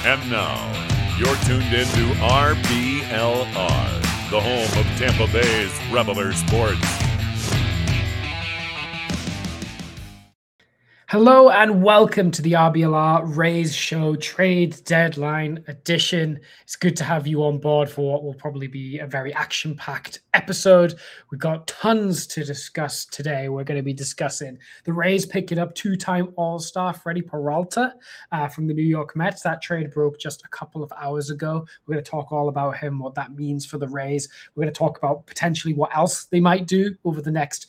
And now, you're tuned into RBLR, the home of Tampa Bay's Reveler Sports. Hello and welcome to the RBLR Rays Show Trade Deadline Edition. It's good to have you on board for what will probably be a very action-packed episode. We've got tons to discuss today. We're going to be discussing the Rays picking up two-time All-Star Freddie Peralta from the New York Mets. That trade broke just a couple of hours ago. We're going to talk all about him, what that means for the Rays. We're going to talk about potentially what else they might do over the next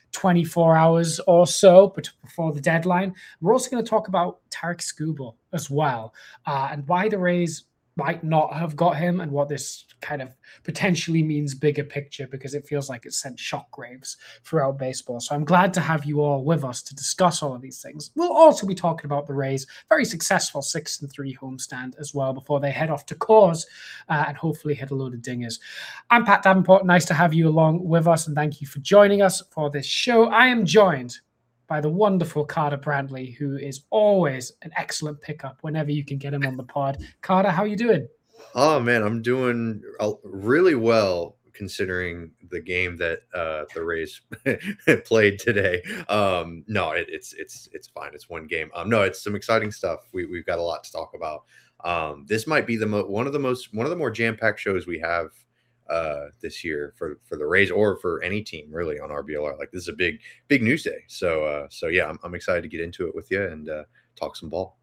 24 hours or so, but before the deadline. We're also going to talk about Tarik Skubal as well, and why the Rays might not have got him and what this kind of potentially means bigger picture, because it feels like it sent shockwaves throughout baseball. So I'm glad to have you all with us to discuss all of these things. We'll also be talking about the Rays' very successful 6-3 homestand as well before they head off to Coors and hopefully hit a load of dingers. I'm Pat Davenport. Nice to have you along with us, and thank you for joining us for this show. I am joined by the wonderful Carter Brantley, who is always an excellent pickup whenever you can get him on the pod. Carter, how are you doing? Oh, man, I'm doing really well considering the game that the Rays played today. No, it's fine. It's one game. No, it's some exciting stuff. We've got a lot to talk about. This might be one of the more jam-packed shows we have this year for the Rays or for any team really on RBLR. Like, this is a big news day. So yeah, I'm excited to get into it with you and talk some ball.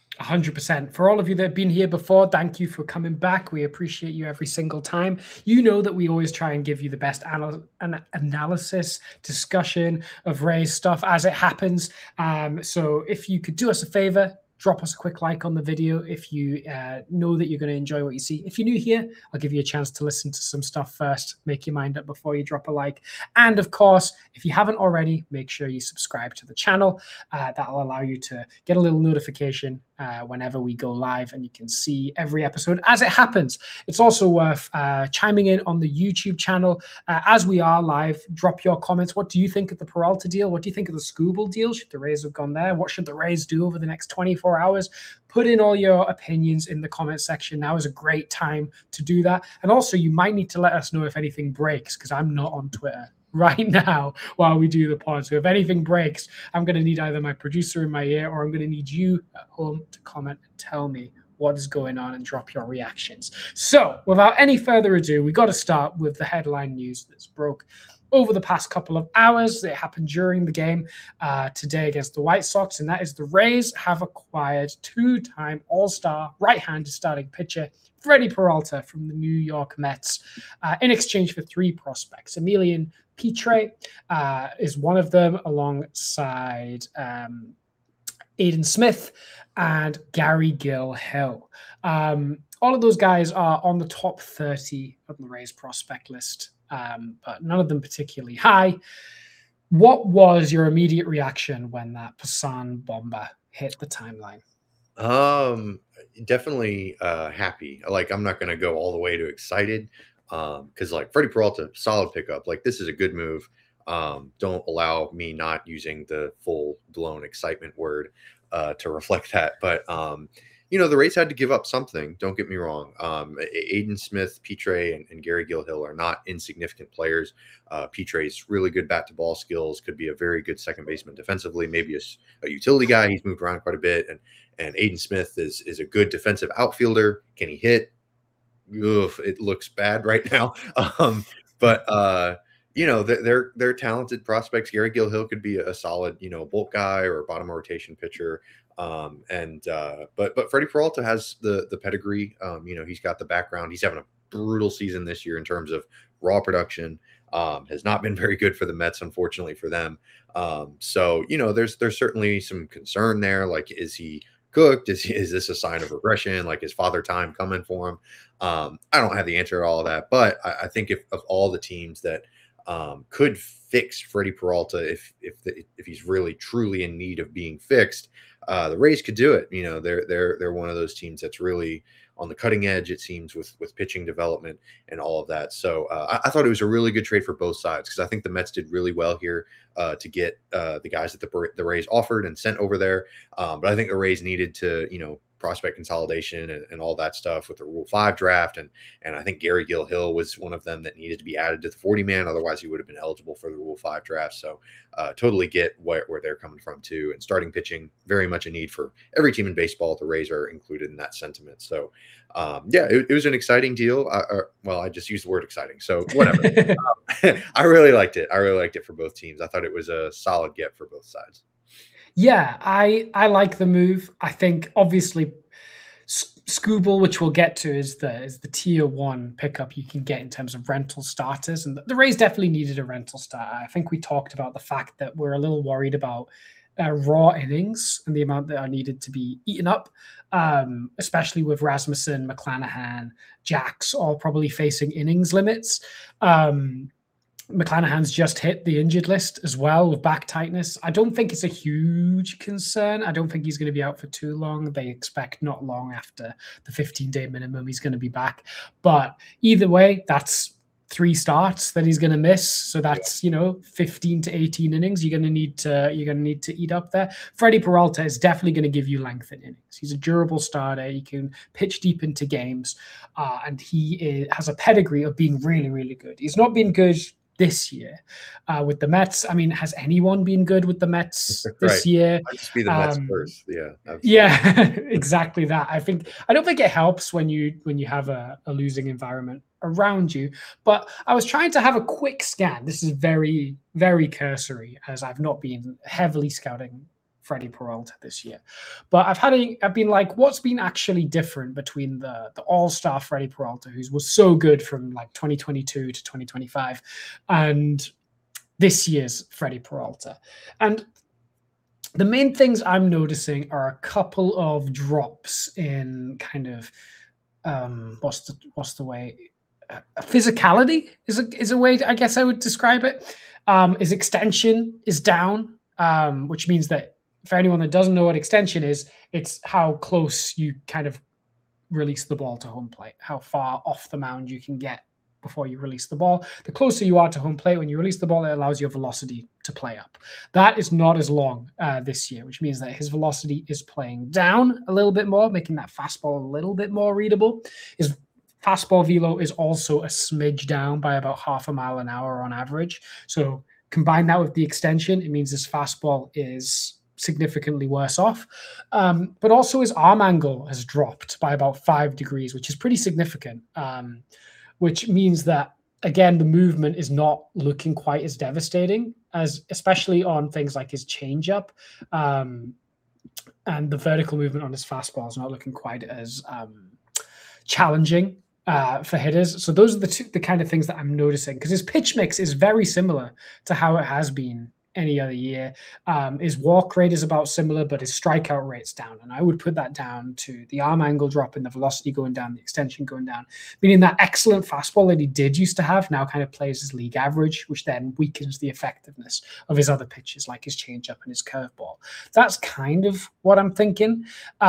100%. For all of you that have been here before, thank you for coming back. We appreciate you every single time. You know that we always try and give you the best analysis, discussion of Rays stuff as it happens. So if you could do us a favor, drop us a quick like on the video if you know that you're going to enjoy what you see. If you're new here, I'll give you a chance to listen to some stuff first. Make your mind up before you drop a like. And of course, if you haven't already, make sure you subscribe to the channel. That'll allow you to get a little notification whenever we go live, and you can see every episode as it happens. It's also worth chiming in on the YouTube channel as we are live. Drop your comments. What do you think of the Peralta deal? What do you think of the Skubal deal? Should the Rays have gone there? What should the Rays do over the next 24 hours? Put in all your opinions in the comment section. Now is a great time to do that. And also, you might need to let us know if anything breaks, because I'm not on Twitter right now while we do the pod. So if anything breaks, I'm going to need either my producer in my ear or I'm going to need you at home to comment and tell me what is going on and drop your reactions. So without any further ado, we got to start with the headline news that's broke over the past couple of hours. It happened during the game today against the White Sox, and that is the Rays have acquired two-time All-Star right-handed starting pitcher Freddie Peralta from the New York Mets in exchange for three prospects. Emilian Pitre is one of them, alongside Aiden Smith and Gary Gill-Hill. All of those guys are on the top 30 of the Rays prospect list, but none of them particularly high. What was your immediate reaction when that Passan bomber hit the timeline? Definitely happy. Like, I'm not going to go all the way to excited, because like Freddie Peralta, solid pickup. Like, this is a good move. Don't allow me not using the full blown excitement word to reflect that. But the Rays had to give up something. Don't get me wrong. Aiden Smith, Pitre, and Gary Gill-Hill are not insignificant players. Pitre's really good bat to ball skills. Could be a very good second baseman defensively. Maybe a utility guy. He's moved around quite a bit. And Aiden Smith is a good defensive outfielder. Can he hit? Oof, it looks bad right now. But they're talented prospects. Gary Gill-Hill could be a solid, bulk guy or a bottom rotation pitcher. But Freddie Peralta has the pedigree. He's got the background. He's having a brutal season this year in terms of raw production. Has not been very good for the Mets, unfortunately for them. So there's certainly some concern there. Like, is he cooked? Is this a sign of regression? Like, is father time coming for him? I don't have the answer to all of that, but I think if of all the teams that could fix Freddie Peralta, if he's really truly in need of being fixed, the Rays could do it. They're one of those teams that's really on the cutting edge, it seems, with pitching development and all of that. So I thought it was a really good trade for both sides, because I think the Mets did really well here to get the guys that the Rays offered and sent over there. But I think the Rays needed to, prospect consolidation and all that stuff with the Rule 5 draft. And I think Gary Gill-Hill was one of them that needed to be added to the 40-man. Otherwise, he would have been eligible for the Rule 5 draft. So totally get where they're coming from, too. And starting pitching, very much a need for every team in baseball. The Rays are included in that sentiment. So, it was an exciting deal. Well, I just used the word exciting. So whatever. I really liked it. I really liked it for both teams. I thought it was a solid get for both sides. Yeah, I like the move. I think obviously Skubal, which we'll get to, is the tier 1 pickup you can get in terms of rental starters, and the Rays definitely needed a rental starter. I think we talked about the fact that we're a little worried about raw innings and the amount that are needed to be eaten up, especially with Rasmussen, McClanahan, Jax all probably facing innings limits. McClanahan's just hit the injured list as well with back tightness. I don't think it's a huge concern. I don't think he's going to be out for too long. They expect not long after the 15-day minimum he's going to be back. But either way, that's 3 starts that he's going to miss. So that's 15 to 18 innings. You're going to need to eat up there. Freddie Peralta is definitely going to give you length in innings. He's a durable starter. He can pitch deep into games, and he has a pedigree of being really, really good. He's not been good this year with the Mets. I mean, has anyone been good with the Mets this year? Might just be the Mets first. Yeah. Absolutely. Yeah, exactly that. I don't think it helps when you have a losing environment around you. But I was trying to have a quick scan. This is very, very cursory, as I've not been heavily scouting Freddie Peralta this year. But I've been like, what's been actually different between the all-star Freddie Peralta, who was so good from like 2022 to 2025, and this year's Freddie Peralta? And the main things I'm noticing are a couple of drops in kind of what's the way, physicality is a way I guess I would describe it. His extension is down, which means that, for anyone that doesn't know what extension is, it's how close you kind of release the ball to home plate, how far off the mound you can get before you release the ball. The closer you are to home plate when you release the ball, it allows your velocity to play up. That is not as long this year, which means that his velocity is playing down a little bit more, making that fastball a little bit more readable. His fastball velo is also a smidge down by about 0.5 miles an hour on average. So combine that with the extension, it means his fastball is significantly worse off. But also his arm angle has dropped by about 5 degrees, which is pretty significant, which means that, again, the movement is not looking quite as devastating, as especially on things like his changeup, and the vertical movement on his fastball is not looking quite as challenging for hitters. So those are the kind of things that I'm noticing, because his pitch mix is very similar to how it has been any other year. His walk rate is about similar, but his strikeout rate's down. And I would put that down to the arm angle drop and the velocity going down, the extension going down, meaning that excellent fastball that he did used to have now kind of plays his league average, which then weakens the effectiveness of his other pitches, like his changeup and his curveball. That's kind of what I'm thinking.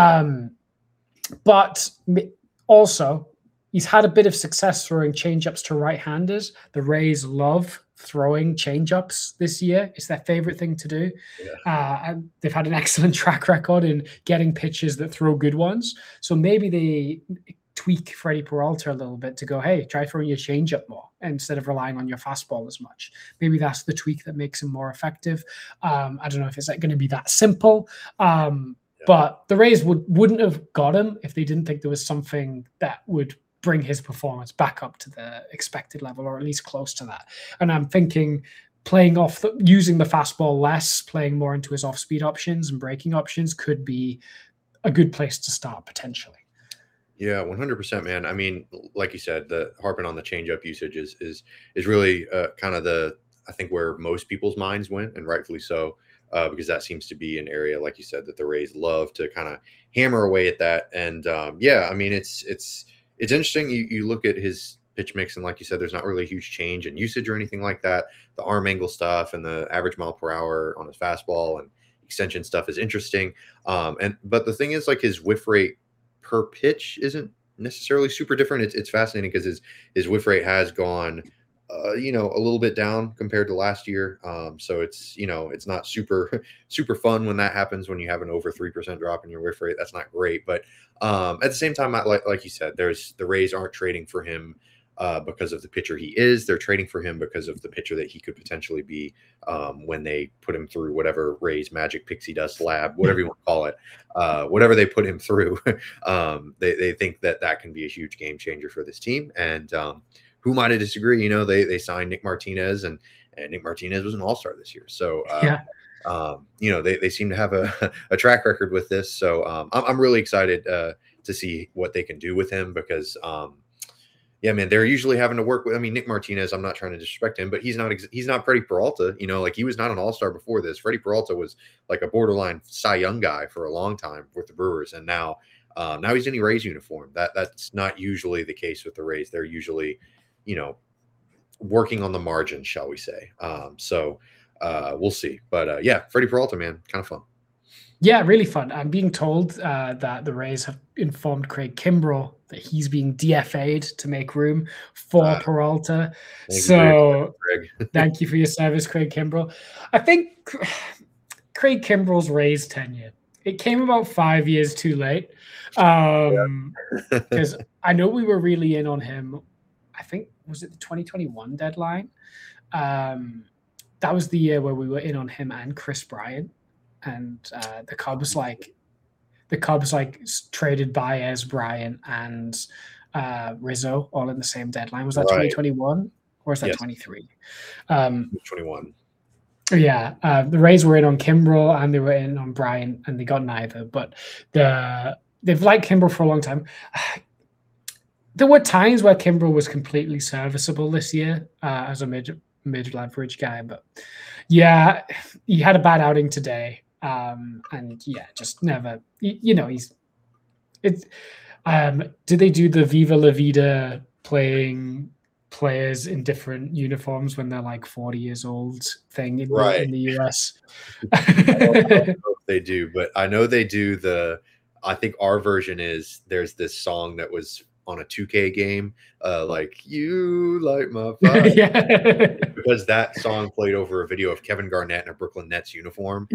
But also, he's had a bit of success throwing changeups to right-handers. The Rays love throwing changeups this year. It's their favorite thing to do. Yeah. And they've had an excellent track record in getting pitchers that throw good ones. So maybe they tweak Freddie Peralta a little bit to go, hey, try throwing your changeup more instead of relying on your fastball as much. Maybe that's the tweak that makes him more effective. I don't know if it's going to be that simple. But the Rays wouldn't have got him if they didn't think there was something that would bring his performance back up to the expected level, or at least close to that. And I'm thinking using the fastball less, playing more into his off-speed options and breaking options could be a good place to start potentially. Yeah, 100%, man. I mean, like you said, the harping on the changeup usage is really kind of I think where most people's minds went, and rightfully so, because that seems to be an area, like you said, that the Rays love to kind of hammer away at that. And I mean, it's interesting. You look at his pitch mix, and like you said, there's not really a huge change in usage or anything like that. The arm angle stuff and the average mile per hour on his fastball and extension stuff is interesting. But the thing is, like, his whiff rate per pitch isn't necessarily super different. It's fascinating because his whiff rate has gone you know, a little bit down compared to last year. So it's, you know, it's not super super fun when that happens, when you have an over 3% drop in your whiff rate. That's not great. But at the same time, like you said, there's the Rays aren't trading for him because of the pitcher he is. They're trading for him because of the pitcher that he could potentially be when they put him through whatever Rays magic pixie dust lab, whatever you want to call it, whatever they put him through. They think that that can be a huge game changer for this team. And who might have disagreed? You know, they signed Nick Martinez, and Nick Martinez was an all-star this year. So, you know, they seem to have a track record with this. So I'm really excited to see what they can do with him, because yeah, man, they're usually having to work with, I mean, Nick Martinez, I'm not trying to disrespect him, but he's not Freddie Peralta, you know, like he was not an all-star before this. Freddie Peralta was like a borderline Cy Young guy for a long time with the Brewers. And now he's in a Rays uniform. That's not usually the case with the Rays. They're usually, you know, working on the margin, shall we say. So we'll see. But yeah, Freddie Peralta, man, kind of fun. Yeah, really fun. I'm being told that the Rays have informed Craig Kimbrell that he's being DFA'd to make room for Peralta. So thank you for your service, Craig Kimbrell. I think Craig Kimbrell's Rays tenure, it came about 5 years too late. Because I know we were really in on him. I think, was it the 2021 deadline? That was the year where we were in on him and Chris Bryant. And the Cubs traded Baez, Bryant, and Rizzo all in the same deadline. Was that 2021 or is that 23? 21. Yeah, the Rays were in on Kimbrell and they were in on Bryant, and they got neither. But they've liked Kimbrell for a long time. There were times where Kimbrell was completely serviceable this year as a mid leverage guy, but yeah, he had a bad outing today. And yeah, just never, you know, did they do the Viva La Vida playing players in different uniforms when they're like 40 years old thing in the US? I don't know if they do, but I know they do I think our version is, there's this song that was on a 2K game, like "You Light My Fire," yeah, because that song played over a video of Kevin Garnett in a Brooklyn Nets uniform.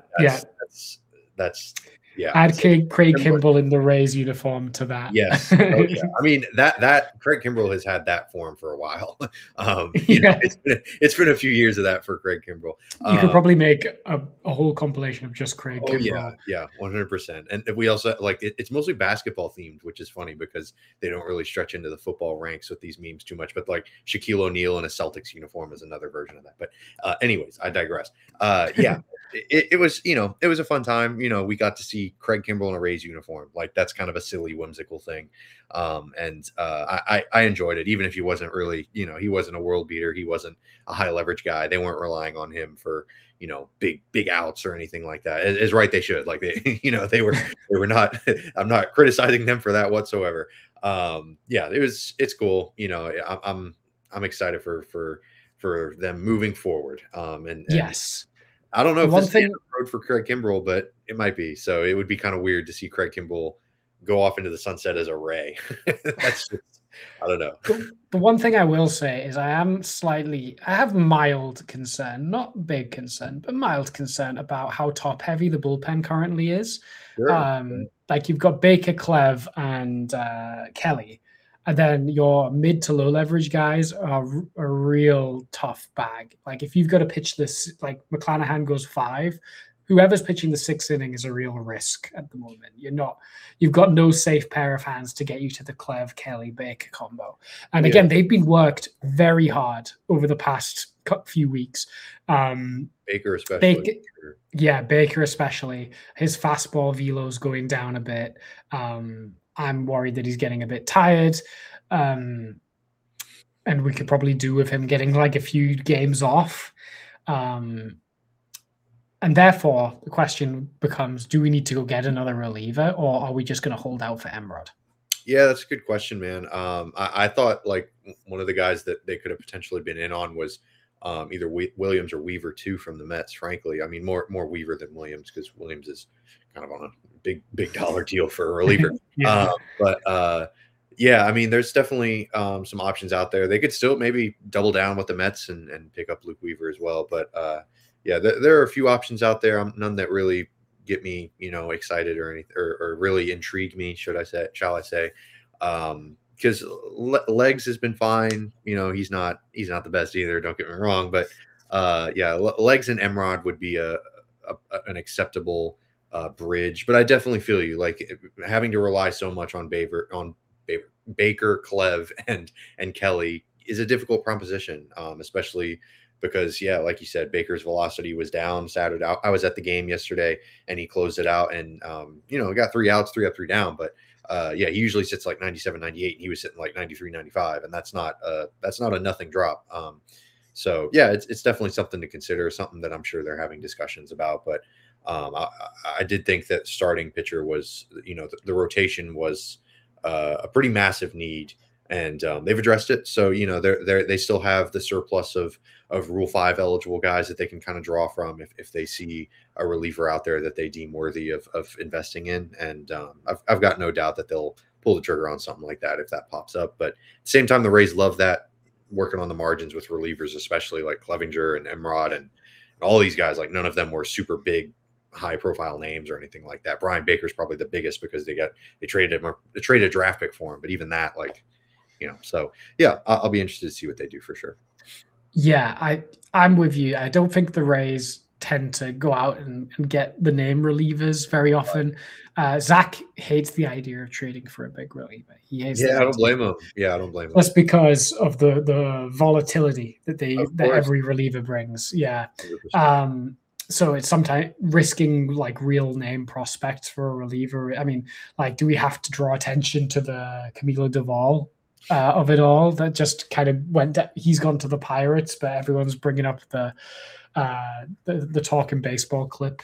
That's yeah. Add Craig Kimbrell in the Rays uniform to that. Yes, oh, yeah. I mean that Craig Kimbrell has had that form for a while. You know, it's been a few years of that for Craig Kimbrell. You could probably make a whole compilation of just Craig Kimbrell. Yeah, 100%. And we also like it's mostly basketball themed, which is funny because they don't really stretch into the football ranks with these memes too much. But like Shaquille O'Neal in a Celtics uniform is another version of that. But anyways, I digress. Yeah. It was, you know, it was a fun time. You know, we got to see Craig Kimbrell in a Rays uniform. Like, that's kind of a silly, whimsical thing. And I enjoyed it, even if he wasn't really, you know, he wasn't a world beater. He wasn't a high leverage guy. They weren't relying on him for, you know, big outs or anything like that. It's right. They should, like, they, you know, they were not, I'm not criticizing them for that whatsoever. Yeah, it's cool. You know, I'm excited for them moving forward. And yes. I don't know if this is the road for Craig Kimbrell, but it might be. So it would be kind of weird to see Craig Kimbrell go off into the sunset as a Ray. That's just, I don't know. The one thing I will say is I have mild concern, not big concern, but mild concern about how top heavy the bullpen currently is. Sure. Like, you've got Baker, Clev, and Kelly. And then your mid to low leverage guys are a real tough bag. Like, if you've got to pitch this, like McClanahan goes 5, whoever's pitching the 6th inning is a real risk at the moment. You've got no safe pair of hands to get you to the Clev, Kelly, Baker combo. And again, they've been worked very hard over the past few weeks. Baker especially. Baker especially. His fastball velo's going down a bit. I'm worried that he's getting a bit tired. And we could probably do with him getting like a few games off. And therefore, the question becomes, do we need to go get another reliever, or are we just going to hold out for Emrod? Yeah, that's a good question, man. I thought like one of the guys that they could have potentially been in on was either Williams or Weaver too from the Mets, frankly. I mean, more Weaver than Williams, because Williams is kind of on a big dollar deal for a reliever. Yeah, I mean, there's definitely some options out there. They could still maybe double down with the Mets and pick up Luke Weaver as well. But yeah, there are a few options out there. None that really get me, excited or anything, or really intrigue me. Shall I say? Because Legs has been fine. He's not the best either. Don't get me wrong, but yeah, Legs and Emrod would be an acceptable bridge. But I definitely feel you, like having to rely so much on Baker, Clev, and Kelly is a difficult proposition, especially because, yeah, like you said, Baker's velocity was down Saturday. I was at the game yesterday, and he closed it out, and got 3 outs, 3 up, 3 down. But yeah, he usually sits like 97, 98, and he was sitting like 93, 95, and that's not a nothing drop. So yeah, it's definitely something to consider, something that I'm sure they're having discussions about. But I did think that starting pitcher was, the rotation was a pretty massive need, and they've addressed it. So they still have the surplus of Rule 5 eligible guys that they can kind of draw from if they see a reliever out there that they deem worthy of investing in. And I've got no doubt that they'll pull the trigger on something like that if that pops up. But at the same time, the Rays love that, working on the margins with relievers, especially like Clevinger and Emrod and all these guys. Like, none of them were super big, high profile names or anything like that. Brian Baker's probably the biggest because they traded a draft pick for him, but even that, so yeah, I'll be interested to see what they do for sure. Yeah, I'm with you. I don't think the Rays tend to go out and get the name relievers very often. Zach hates the idea of trading for a big reliever. He hates I don't blame him. Yeah, I don't blame him. Just because of the volatility that every reliever brings. Yeah. 100%. So it's sometimes risking like real name prospects for a reliever. I mean, like, do we have to draw attention to the Camilo Doval of it all? That just kind of he's gone to the Pirates, but everyone's bringing up the talking baseball clip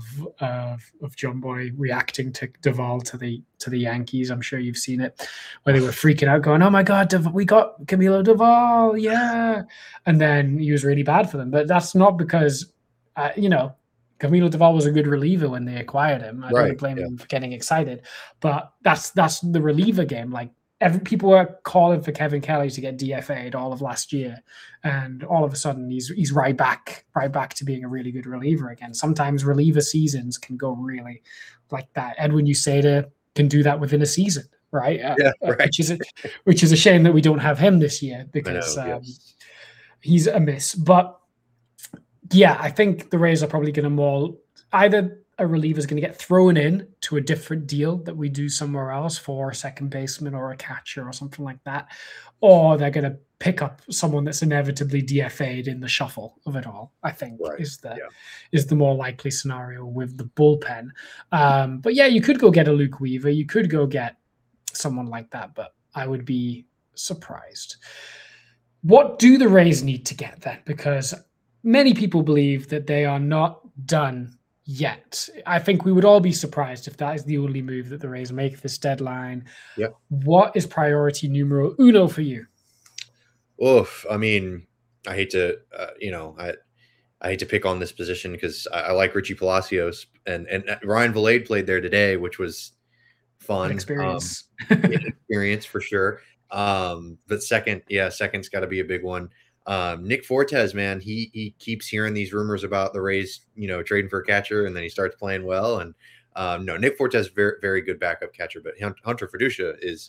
of John Boy reacting to Doval to the Yankees. I'm sure you've seen it, where they were freaking out, going, "Oh my God, we got Camilo Doval, yeah!" And then he was really bad for them. But that's not because Camilo Doval was a good reliever when they acquired him. I don't blame him for getting excited, but that's the reliever game. Like, people were calling for Kevin Kelly to get DFA'd all of last year, and all of a sudden he's right back to being a really good reliever again. Sometimes reliever seasons can go really like that. Edwin Uceda can do that within a season, right? Which is a shame that we don't have him this year, because he's a miss. But yeah, I think the Rays are probably going to either a reliever is going to get thrown in to a different deal that we do somewhere else for a second baseman or a catcher or something like that, or they're going to pick up someone that's inevitably DFA'd in the shuffle of it all, I think is the more likely scenario with the bullpen. But yeah, you could go get a Luke Weaver. You could go get someone like that, but I would be surprised. What do the Rays need to get then? Because many people believe that they are not done yet. I think we would all be surprised if that is the only move that the Rays make this deadline. Yep. What is priority numero uno for you? Oof. I mean, I hate to, I hate to pick on this position because I like Richie Palacios, and Ryan Vilade played there today, which was fun. Experience. Experience for sure. But second's got to be a big one. Nick Fortes, man, he keeps hearing these rumors about the Rays, trading for a catcher, and then he starts playing well. And no, Nick Fortes, very, very good backup catcher, but Hunter Fiducia is,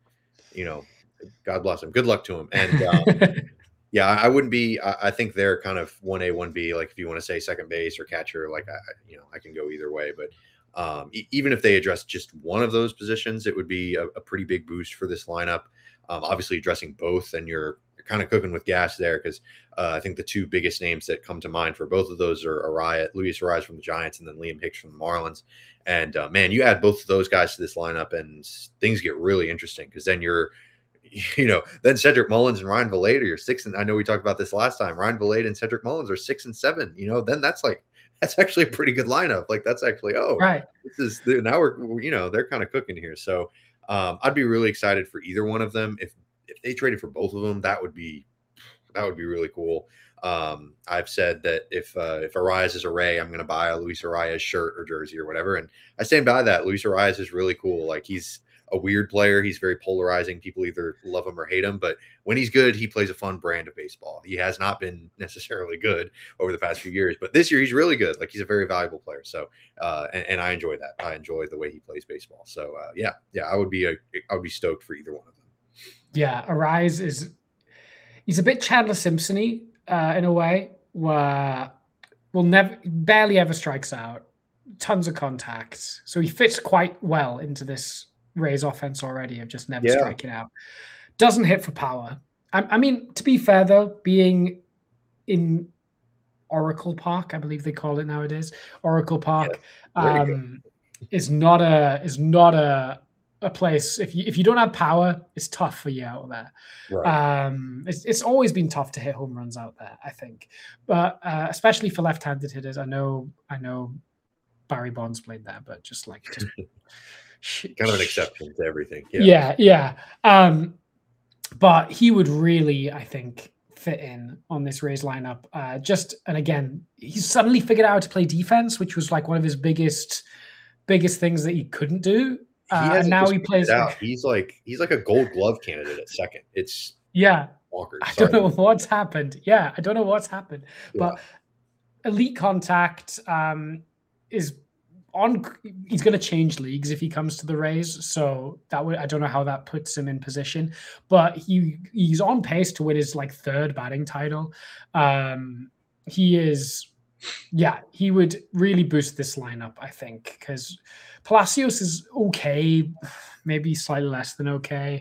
God bless him. Good luck to him. And yeah, I wouldn't be. I think they're kind of 1A, 1B. Like, if you want to say second base or catcher, like I can go either way. But even if they address just one of those positions, it would be a pretty big boost for this lineup. Obviously, addressing both, and you're kind of cooking with gas there, because I think the two biggest names that come to mind for both of those are Luis Arraez from the Giants, and then Liam Hicks from the Marlins. And man, you add both of those guys to this lineup, and things get really interesting, because then then Cedric Mullins and Ryan Vilade are your 6. And I know we talked about this last time. Ryan Vilade and Cedric Mullins are 6 and 7. Then that's actually a pretty good lineup. Like, that's actually right. This is now we're they're kind of cooking here. So I'd be really excited for either one of them. If they traded for both of them, that would be really cool. I've said that if Arraez is a Ray, I'm going to buy a Luis Arraez shirt or jersey or whatever, and I stand by that. Luis Arraez is really cool. Like, he's a weird player. He's very polarizing. People either love him or hate him, but when he's good, he plays a fun brand of baseball. He has not been necessarily good over the past few years, but this year he's really good. Like, he's a very valuable player. So, and I enjoy that. I enjoy the way he plays baseball. So, yeah, I would be stoked for either one of them. Yeah, Arraez he's a bit Chandler Simpson-y in a way, where barely ever strikes out, tons of contacts. So he fits quite well into this Rays offense already of just never striking out. Doesn't hit for power. I mean, to be fair though, being in Oracle Park, I believe they call it nowadays, Oracle Park, is not a place. If you don't have power, it's tough for you out there. Right. It's always been tough to hit home runs out there, I think, but especially for left-handed hitters. I know Barry Bonds played there, but just kind of an exception to everything. Yeah. But he would really, I think, fit in on this Rays lineup. And again, he's suddenly figured out how to play defense, which was like one of his biggest things that he couldn't do. And now he plays out. He's like a Gold Glove candidate at second. It's bonkers. I don't know what's happened. But elite contact is on. He's going to change leagues if he comes to the Rays. So I don't know how that puts him in position, but he's on pace to win his third batting title. He would really boost this lineup, I think, because Palacios is okay, maybe slightly less than okay.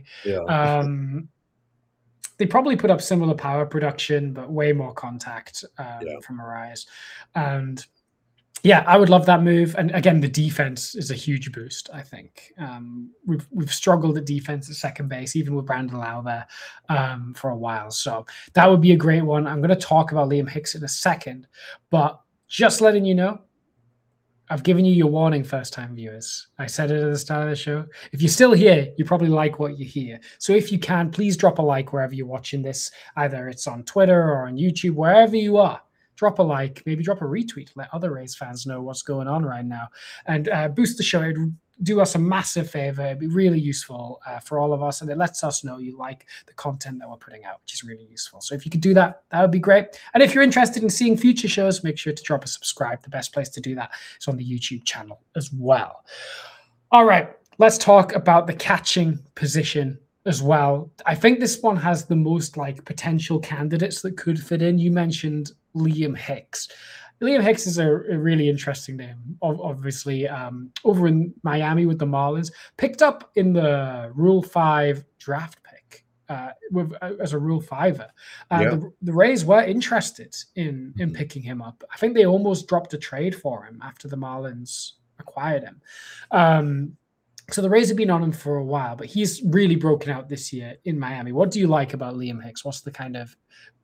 They probably put up similar power production, but way more contact from Arraez. And I would love that move. And again, the defense is a huge boost, I think. We've struggled at defense at second base, even with Brandon Lau there for a while. So that would be a great one. I'm going to talk about Liam Hicks in a second, but just letting you know, I've given you your warning, first-time viewers. I said it at the start of the show. If you're still here, you probably like what you hear. So if you can, please drop a like wherever you're watching this. Either it's on Twitter or on YouTube, wherever you are. Drop a like, maybe drop a retweet. Let other Rays fans know what's going on right now. And boost the show. It'd do us a massive favor. It'd be really useful for all of us. And it lets us know you like the content that we're putting out, which is really useful. So if you could do that, that would be great. And if you're interested in seeing future shows, make sure to drop a subscribe. The best place to do that is on the YouTube channel as well. All right, let's talk about the catching position as well. I think this one has the most potential candidates that could fit in. You mentioned Liam Hicks. Liam Hicks is a really interesting name. Obviously, over in Miami with the Marlins, picked up in the Rule 5 draft pick as a Rule 5er. The Rays were interested in picking him up. I think they almost dropped a trade for him after the Marlins acquired him. So the Rays have been on him for a while, but he's really broken out this year in Miami. What do you like about Liam Hicks? What's the kind of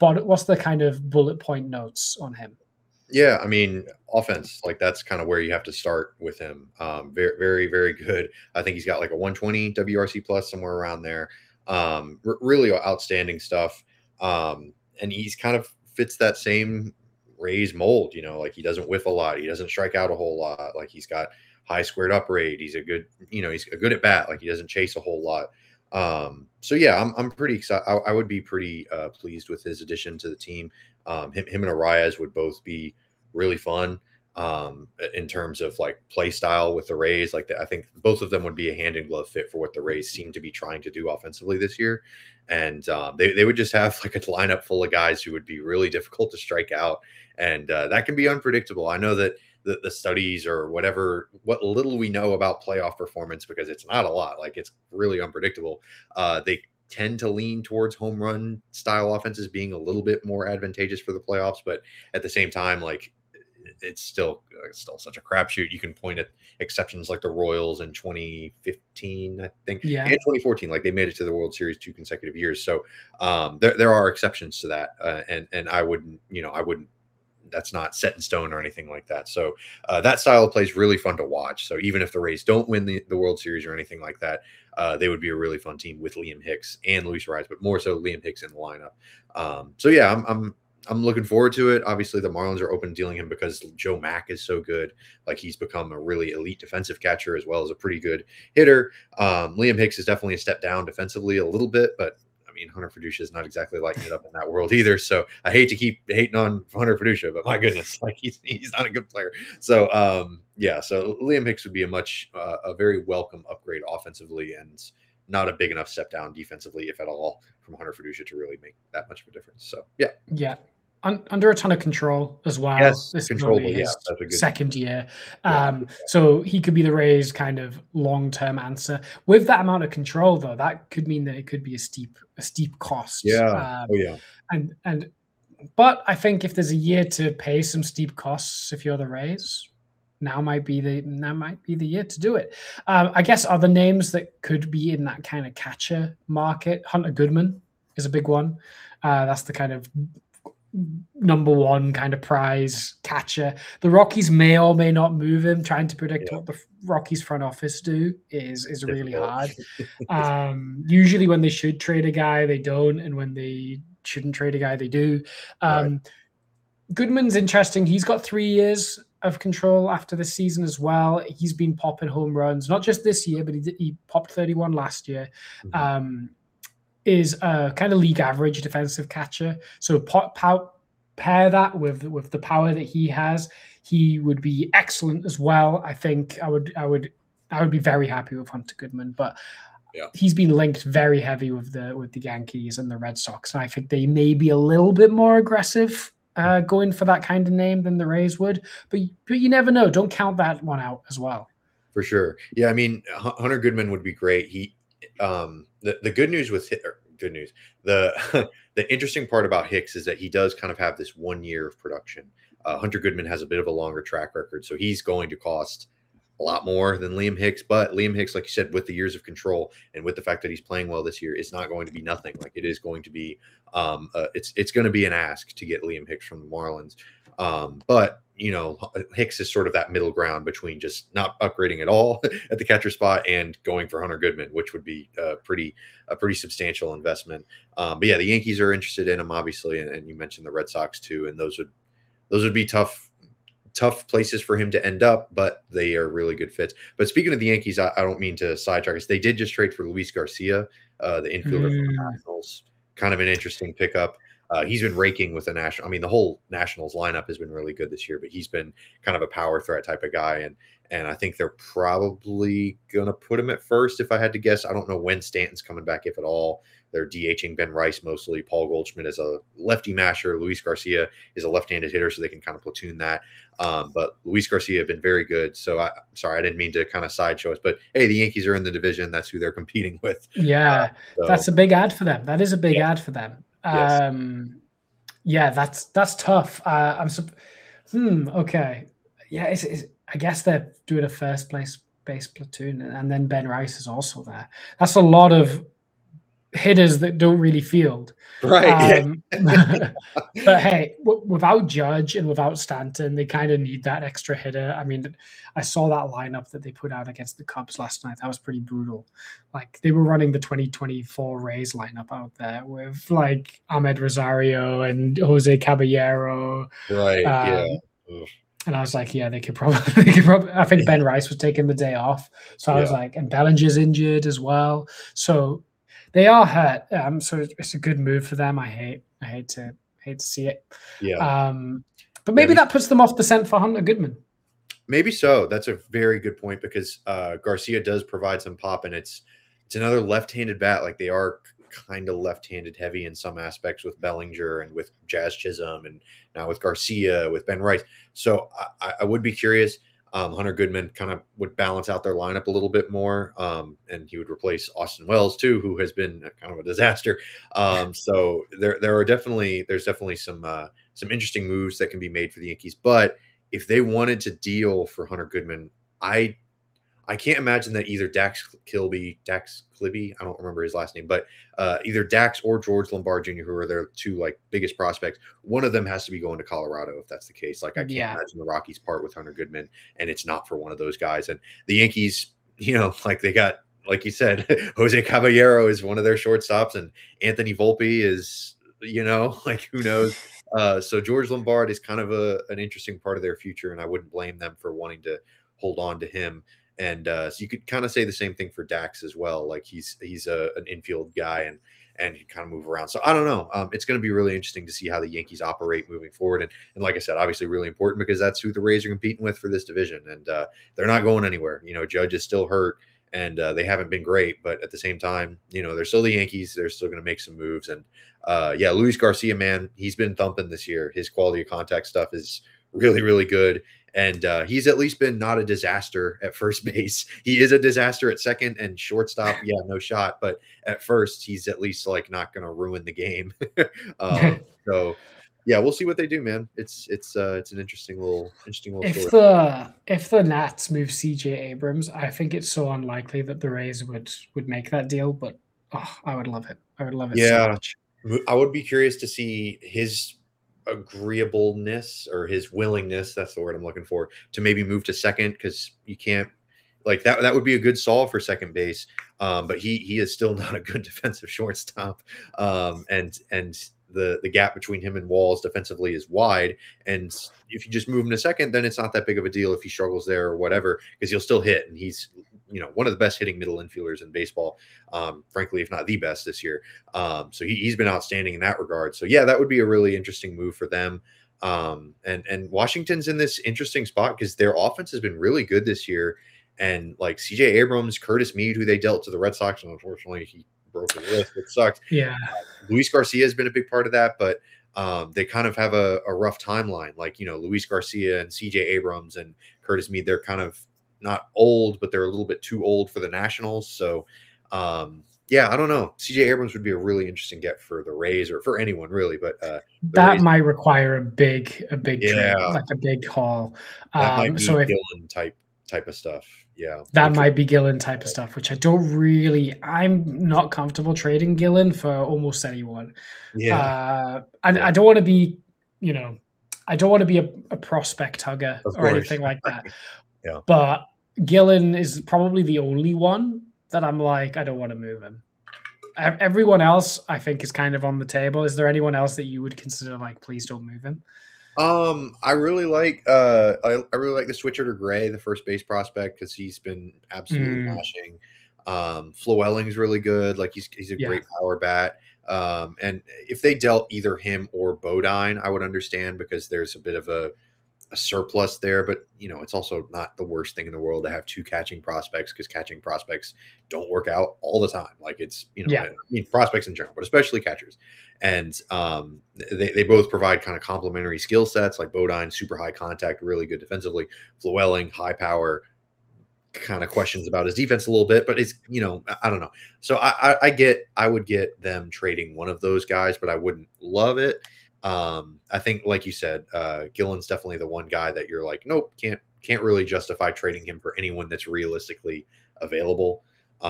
bullet point notes on him? Yeah, I mean, offense, that's kind of where you have to start with him. Very, very, very good. I think he's got a 120 WRC plus, somewhere around there. Really outstanding stuff. And he's kind of fits that same Rays mold, he doesn't whiff a lot. He doesn't strike out a whole lot. He's got high squared up rate. He's a good, he's a good at bat. He doesn't chase a whole lot. So yeah, I'm pretty excited. I would be pretty pleased with his addition to the team. Him and Arraez would both be really fun in terms of play style with the Rays. I think both of them would be a hand in glove fit for what the Rays seem to be trying to do offensively this year. And they would just have a lineup full of guys who would be really difficult to strike out. And that can be unpredictable. I know that the studies or what little we know about playoff performance, because it's not a lot, it's really unpredictable. They tend to lean towards home run style offenses being a little bit more advantageous for the playoffs. But at the same time, it's still such a crapshoot. You can point at exceptions like the Royals in 2015, I think, and 2014. They made it to the World Series 2 consecutive years. So there are exceptions to that, and I wouldn't. That's not set in stone or anything like that. So that style of play is really fun to watch. So even if the Rays don't win the World Series or anything like that, they would be a really fun team with Liam Hicks and Luis Arraez, but more so Liam Hicks in the lineup. So yeah, I'm I'm looking forward to it. Obviously, the Marlins are open dealing him because Joe Mack is so good. Like, he's become a really elite defensive catcher as well as a pretty good hitter. Liam Hicks is definitely a step down defensively a little bit, but I mean, Hunter Fiducia is not exactly lighting it up in that world either. So I hate to keep hating on Hunter Fiducia, but my goodness, like he's not a good player. So yeah, so Liam Hicks would be a very welcome upgrade offensively, and not a big enough step down defensively, if at all, from Hunter Fiducia to really make that much of a difference. So yeah. Under a ton of control as well. Yes, this controllable. is Yeah, that's a good second year. So he could be the Rays' kind of long-term answer. With that amount of control, though, that could mean that it could be a steep cost. Yeah. But I think if there's a year to pay some steep costs, if you're the Rays, now might be the year to do it. I guess other names that could be in that kind of catcher market. Hunter Goodman is a big one. That's the kind of number one kind of prize catcher. The Rockies may or may not move him. Trying to predict what the Rockies front office do is really hard. Usually when they should trade a guy, they don't, and when they shouldn't trade a guy, they do. Goodman's interesting. He's got 3 years of control after this season as well. He's been popping home runs, not just this year, but he popped 31 last year. Is a kind of league average defensive catcher. So pair that with the power that he has, he would be excellent as well. I think I would be very happy with Hunter Goodman, but he's been linked very heavy with the Yankees and the Red Sox. And I think they may be a little bit more aggressive going for that kind of name than the Rays would, but you never know. Don't count that one out as well. For sure. Yeah. I mean, Hunter Goodman would be great. The good news with the interesting part about Hicks is that he does kind of have this 1 year of production. Hunter Goodman has a bit of a longer track record, so he's going to cost a lot more than Liam Hicks. But Liam Hicks, like you said, with the years of control and with the fact that he's playing well this year, it's not going to be nothing. Like, it is going to be, it's going to be an ask to get Liam Hicks from the Marlins. But Hicks is sort of that middle ground between just not upgrading at all at the catcher spot and going for Hunter Goodman, which would be a pretty substantial investment. But yeah, the Yankees are interested in him, obviously, and you mentioned the Red Sox too, and those would be tough places for him to end up, but they are really good fits. But speaking of the Yankees, I don't mean to sidetrack us. They did just trade for Luis Garcia, the infielder from the Nationals. Kind of an interesting pickup. He's been raking with the National. I mean, the whole Nationals lineup has been really good this year, but he's been kind of a power threat type of guy. And I think they're probably going to put him at first, if I had to guess. I don't know when Stanton's coming back, if at all. They're DHing Ben Rice mostly. Paul Goldschmidt is a lefty masher. Luis Garcia is a left-handed hitter, so they can kind of platoon that. But Luis Garcia have been very good. So I'm sorry, I didn't mean to kind of sideshow us. But hey, the Yankees are in the division. That's who they're competing with. Yeah, that's a big ad for them. That is a big ad for them. Yes. Yeah, that's tough. Okay. Yeah, I guess they're doing a first place base platoon, and then Ben Rice is also there. That's a lot of hitters that don't really field. Right. But hey, without Judge and without Stanton, they kind of need that extra hitter. I mean, I saw that lineup that they put out against the Cubs last night. That was pretty brutal. Like, they were running the 2024 Rays lineup out there with like Ahmed Rosario and Jose Caballero. Right. And I was like, yeah, they could probably. I think Ben Rice was taking the day off, so I was like, and Bellinger's injured as well. So they are hurt. So it's a good move for them. I hate to see it. Yeah. But maybe that puts them off the scent for Hunter Goodman. Maybe so. That's a very good point, because Garcia does provide some pop, and it's another left-handed bat. Like, they are kind of left-handed heavy in some aspects with Bellinger and with Jazz Chisholm, and now with Garcia, with Ben Rice. So I would be curious. Hunter Goodman kind of would balance out their lineup a little bit more, and he would replace Austin Wells too, who has been kind of a disaster. So there's definitely some interesting moves that can be made for the Yankees. But if they wanted to deal for Hunter Goodman, I can't imagine that either Dax Kilby, I don't remember his last name, but either Dax or George Lombard Jr., who are their two like biggest prospects, one of them has to be going to Colorado if that's the case. Like, I can't imagine the Rockies part with Hunter Goodman, and it's not for one of those guys. And the Yankees, like, they got, like you said, Jose Caballero is one of their shortstops, and Anthony Volpe is like who knows? So George Lombard is kind of an interesting part of their future, and I wouldn't blame them for wanting to hold on to him. And so you could kind of say the same thing for Dax as well. Like he's an infield guy, and he kind of move around. So I don't know. It's going to be really interesting to see how the Yankees operate moving forward. And like I said, obviously really important because that's who the Rays are competing with for this division, and they're not going anywhere. Judge is still hurt, and they haven't been great, but at the same time, they're still the Yankees. They're still going to make some moves. And Luis Garcia, man, he's been thumping this year. His quality of contact stuff is really, really good. And he's at least been not a disaster at first base. He is a disaster at second and shortstop. Yeah, no shot. But at first, he's at least like not going to ruin the game. So yeah, we'll see what they do, man. It's an interesting little story. If the Nats move CJ Abrams, I think it's so unlikely that the Rays would make that deal. But I would love it. I would love it so much. I would be curious to see his agreeableness or his willingness, that's the word I'm looking for, to maybe move to second, because you can't like that would be a good solve for second base. But he is still not a good defensive shortstop. And the gap between him and Walls defensively is wide. And if you just move him to second, then it's not that big of a deal if he struggles there or whatever, because he'll still hit. And he's, one of the best hitting middle infielders in baseball, frankly, if not the best this year. So he's been outstanding in that regard. So yeah, that would be a really interesting move for them. And Washington's in this interesting spot because their offense has been really good this year. And like CJ Abrams, Curtis Mead, who they dealt to the Red Sox, and unfortunately he broke his wrist. It sucked. Yeah. Luis Garcia has been a big part of that, but they kind of have a rough timeline. Like, Luis Garcia and CJ Abrams and Curtis Mead, they're kind of not old, but they're a little bit too old for the Nationals. So, yeah, I don't know. CJ Abrams would be a really interesting get for the Rays or for anyone really, but that Rays might require a big trade, like a big haul. That might be Gillen type of stuff. Yeah, that might be Gillen type of stuff, which I'm not comfortable trading Gillen for almost anyone. Yeah, I don't want to be, I don't want to be a prospect hugger or anything like that. Yeah, but Gillen is probably the only one that I'm like, I don't want to move him. Everyone else, I think, is kind of on the table. Is there anyone else that you would consider like, please don't move him? I really like I really like the switcher to Gray, the first base prospect, because he's been absolutely mashing. Flowelling's really good. Like he's a great power bat. And if they dealt either him or Bodine, I would understand, because there's a bit of a surplus there, but it's also not the worst thing in the world to have two catching prospects, because catching prospects don't work out all the time. Like it's, I mean, prospects in general, but especially catchers. And they both provide kind of complementary skill sets. Like Bodine, super high contact, really good defensively. Flewelling, high power, kind of questions about his defense a little bit, but it's, I don't know. So I would get them trading one of those guys, but I wouldn't love it. I think, like you said, Gillen's definitely the one guy that you're like, nope, can't really justify trading him for anyone that's realistically available.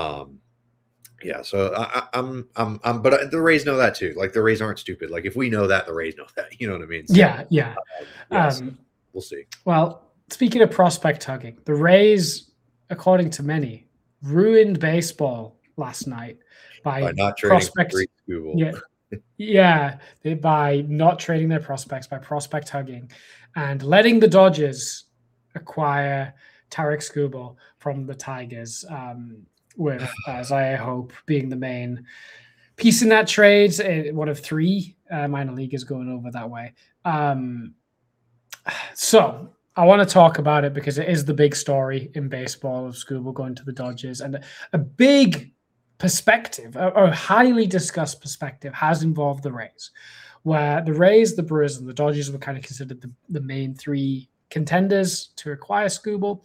Yeah, so but the Rays know that too. Like the Rays aren't stupid. Like if we know that, the Rays know that. You know what I mean? So, yeah. So we'll see. Well, speaking of prospect hugging, the Rays, according to many, ruined baseball last night by not trading by not trading their prospects, by prospect hugging, and letting the Dodgers acquire Tarik Skubal from the Tigers, with Isaiah Hope being the main piece in that trade. One of three minor leaguers going over that way. So I want to talk about it because it is the big story in baseball of Skubal going to the Dodgers, and a big perspective, a highly discussed perspective, has involved the Rays, where the Rays, the Brewers, and the Dodgers were kind of considered the main three contenders to acquire Skubal.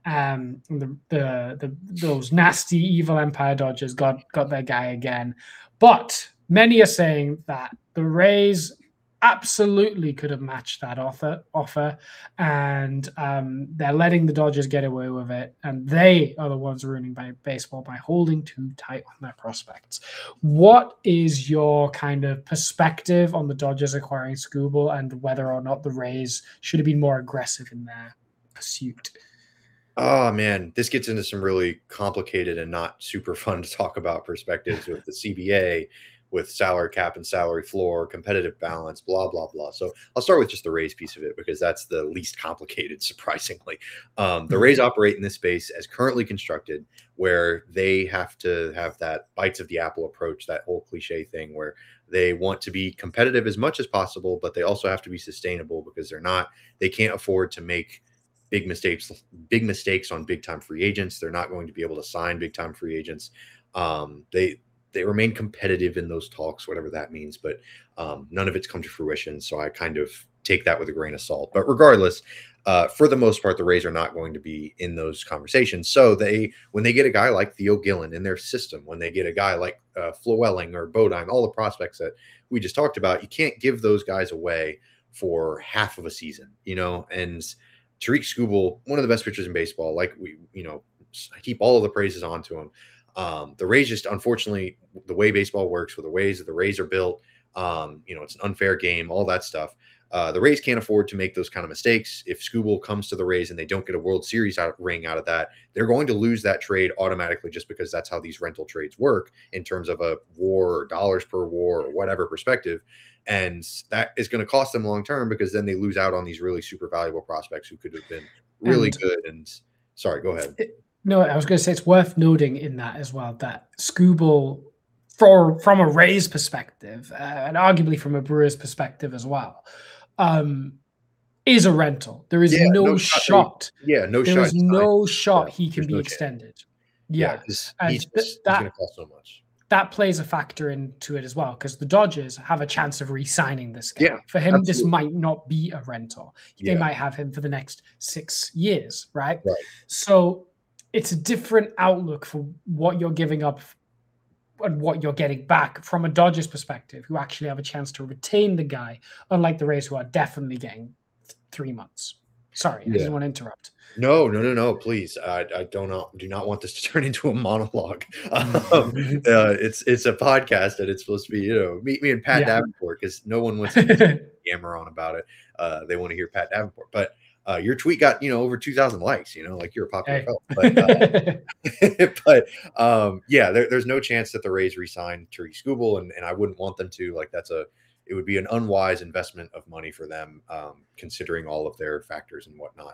Those nasty, evil Empire Dodgers got their guy again. But many are saying that the Rays absolutely could have matched that offer, and they're letting the Dodgers get away with it, and they are the ones ruining baseball by holding too tight on their prospects. What is your kind of perspective on the Dodgers acquiring Skubal, and whether or not the Rays should have been more aggressive in their pursuit? Oh man, this gets into some really complicated and not super fun to talk about perspectives with the CBA. with salary cap and salary floor, competitive balance, blah, blah, blah. So I'll start with just the Rays piece of it because that's the least complicated, surprisingly. The Rays operate in this space as currently constructed, where they have to have that bites of the apple approach, that whole cliche thing where they want to be competitive as much as possible, but they also have to be sustainable because they can't afford to make big mistakes on big time free agents. They're not going to be able to sign big time free agents. They remain competitive in those talks, whatever that means, but none of it's come to fruition. So I kind of take that with a grain of salt. But regardless, for the most part, the Rays are not going to be in those conversations. So when they get a guy like Theo Gillen in their system, when they get a guy like Flewelling or Bodine, all the prospects that we just talked about, you can't give those guys away for half of a season, and Tarik Skubal, one of the best pitchers in baseball, like I keep all of the praises onto him. The Rays just, unfortunately, the way baseball works, with the ways that the Rays are built, it's an unfair game, all that stuff. The Rays can't afford to make those kind of mistakes. If Skubal comes to the Rays and they don't get a World Series ring out of that, they're going to lose that trade automatically just because that's how these rental trades work in terms of a WAR or dollars per WAR or whatever perspective. And that is going to cost them long term because then they lose out on these really super valuable prospects who could have been really good. And sorry, go ahead. No, I was going to say it's worth noting in that as well that Skubal, from a Rays perspective, and arguably from a Brewers perspective as well, is a rental. There is no shot. There is no shot he can be extended. He's going to cost so much. That plays a factor into it as well because the Dodgers have a chance of re-signing this guy. Yeah, for him, this might not be a rental. They might have him for the next 6 years, right? So it's a different outlook for what you're giving up and what you're getting back from a Dodgers perspective, who actually have a chance to retain the guy, unlike the Rays, who are definitely getting 3 months. Sorry, I didn't want to interrupt. No, please. I do not want this to turn into a monologue. It's a podcast and it's supposed to be, meet me and Pat Davenport because no one wants to yammer on about it. They want to hear Pat Davenport. But your tweet got, over 2,000 likes, like you're a popular fellow. But there's no chance that the Rays re-sign Tarik Skubal, and I wouldn't want them to. Like it would be an unwise investment of money for them, considering all of their factors and whatnot.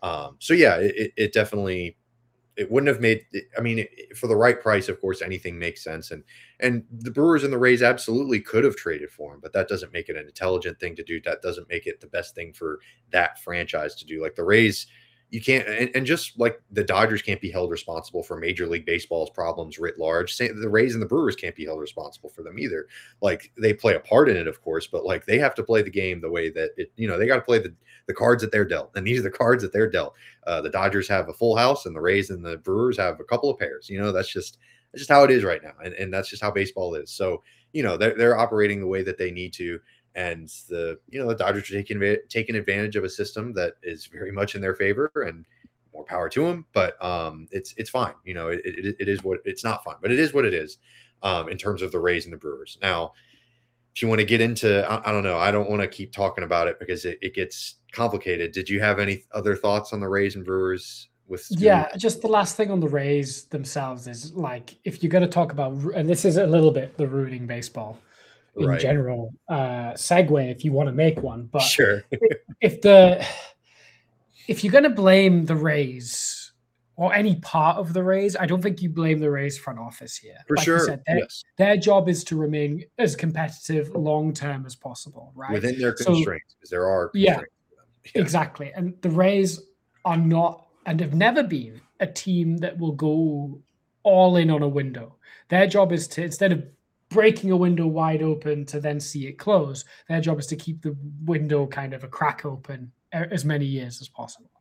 It definitely, it wouldn't have made, for the right price, of course, anything makes sense. And the Brewers and the Rays absolutely could have traded for him, but that doesn't make it an intelligent thing to do. That doesn't make it the best thing for that franchise to do. Like the Rays, you can't, and just like the Dodgers can't be held responsible for Major League Baseball's problems writ large. The Rays and the Brewers can't be held responsible for them either. Like they play a part in it, of course, but like they have to play the game the way that it, they got to play the cards that they're dealt. And these are the cards that they're dealt. The Dodgers have a full house and the Rays and the Brewers have a couple of pairs. That's just how it is right now. And that's just how baseball is. So, they're operating the way that they need to. And the Dodgers are taking advantage of a system that is very much in their favor, and more power to them. But it's fine. It is what it's not fine, but it is what it is in terms of the Rays and the Brewers. Now, if you want to get into, I don't know, I don't want to keep talking about it because it gets complicated. Did you have any other thoughts on the Rays and Brewers? Just the last thing on the Rays themselves is like, if you're going to talk about, and this is a little bit the rooting baseball in general segue, if you want to make one, but sure. if you're going to blame the Rays or any part of the Rays, I don't think you blame the Rays front office here. For like sure. You said, their job is to remain as competitive long-term as possible, right? Within their constraints, because there are constraints for them. Exactly. And the Rays are not, and have never been, a team that will go all in on a window. Their job is to, instead of breaking a window wide open to then see it close, their job is to keep the window kind of a crack open as many years as possible.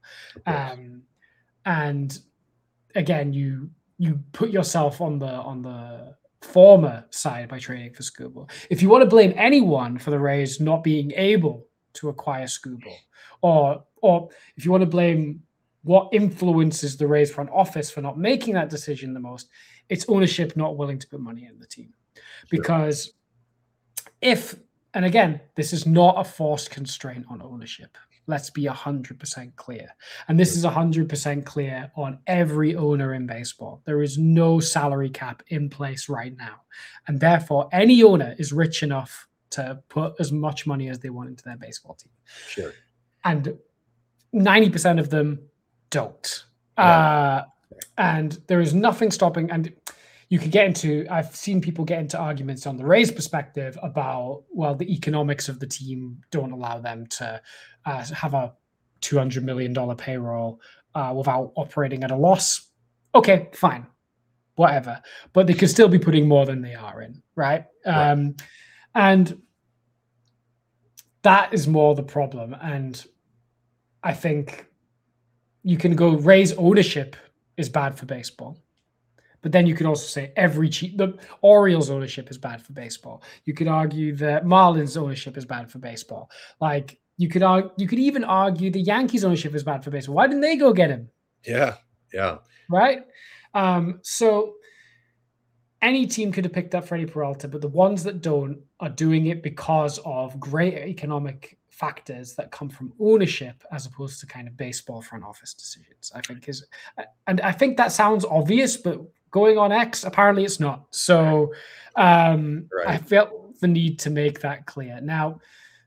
And again, you put yourself on the former side by trading for Skubal. If you want to blame anyone for the Rays not being able to acquire Skubal, or if you want to blame what influences the Rays front office for not making that decision the most, it's ownership not willing to put money in the team. Because and again, this is not a forced constraint on ownership. Let's be 100% clear. And this is 100% clear on every owner in baseball. There is no salary cap in place right now. And therefore, any owner is rich enough to put as much money as they want into their baseball team. Sure. And 90% of them don't. Right. And there is nothing stopping. And you could get into, I've seen people get into arguments on the Rays perspective about, well, the economics of the team don't allow them to have a $200 million payroll without operating at a loss. Okay, fine, whatever. But they could still be putting more than they are in, right? And that is more the problem. And I think you can go Rays ownership is bad for baseball. But then you could also say the Orioles ownership is bad for baseball. You could argue that Marlins ownership is bad for baseball. Like you could even argue the Yankees ownership is bad for baseball. Why didn't they go get him? Yeah. Right. So any team could have picked up Freddie Peralta, but the ones that don't are doing it because of greater economic factors that come from ownership as opposed to kind of baseball front office decisions, I think and I think that sounds obvious, but going on X, apparently it's not. So I felt the need to make that clear. Now,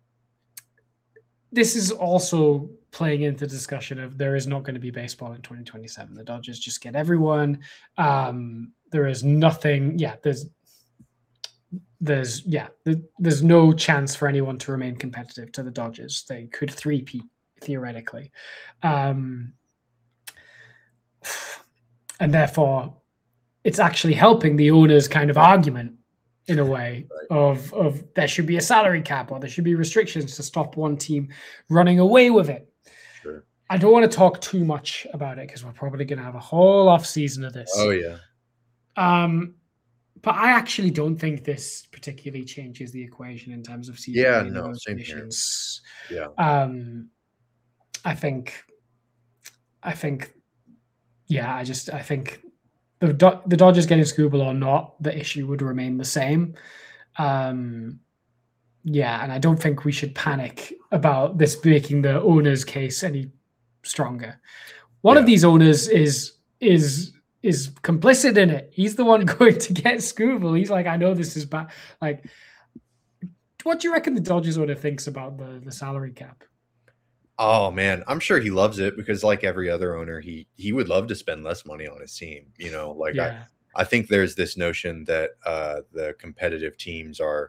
this is also playing into the discussion of there is not going to be baseball in 2027. The Dodgers just get everyone. There is nothing. Yeah, there's no chance for anyone to remain competitive to the Dodgers. They could three-peat theoretically. And therefore, it's actually helping the owners' kind of argument in a way of there should be a salary cap or there should be restrictions to stop one team running away with it. Sure. I don't want to talk too much about it because we're probably going to have a whole off season of this. Oh, yeah. But I actually don't think this particularly changes the equation in terms of season. Yeah, no, same here. Yeah. I think the Dodgers getting Skubal or not, the issue would remain the same. And I don't think we should panic about this making the owner's case any stronger. One of these owners is complicit in it. He's the one going to get Skubal. He's like, I know this is bad. Like, what do you reckon the Dodgers owner thinks about the salary cap? Oh man, I'm sure he loves it because, like every other owner, he would love to spend less money on his team. I think there's this notion that the competitive teams are,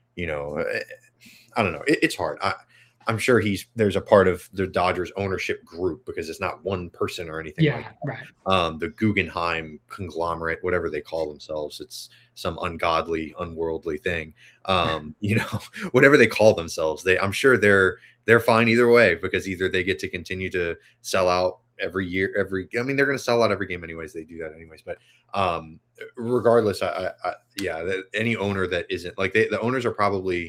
I don't know. It's hard. I'm sure there's a part of the Dodgers ownership group because it's not one person or anything. Yeah, like that. Right. The Guggenheim conglomerate, whatever they call themselves, it's some ungodly, unworldly thing. Whatever they call themselves, I'm sure they're fine either way because either they get to continue to sell out every year, they're going to sell out every game anyways. They do that anyways. But regardless, any owner that isn't like the owners are probably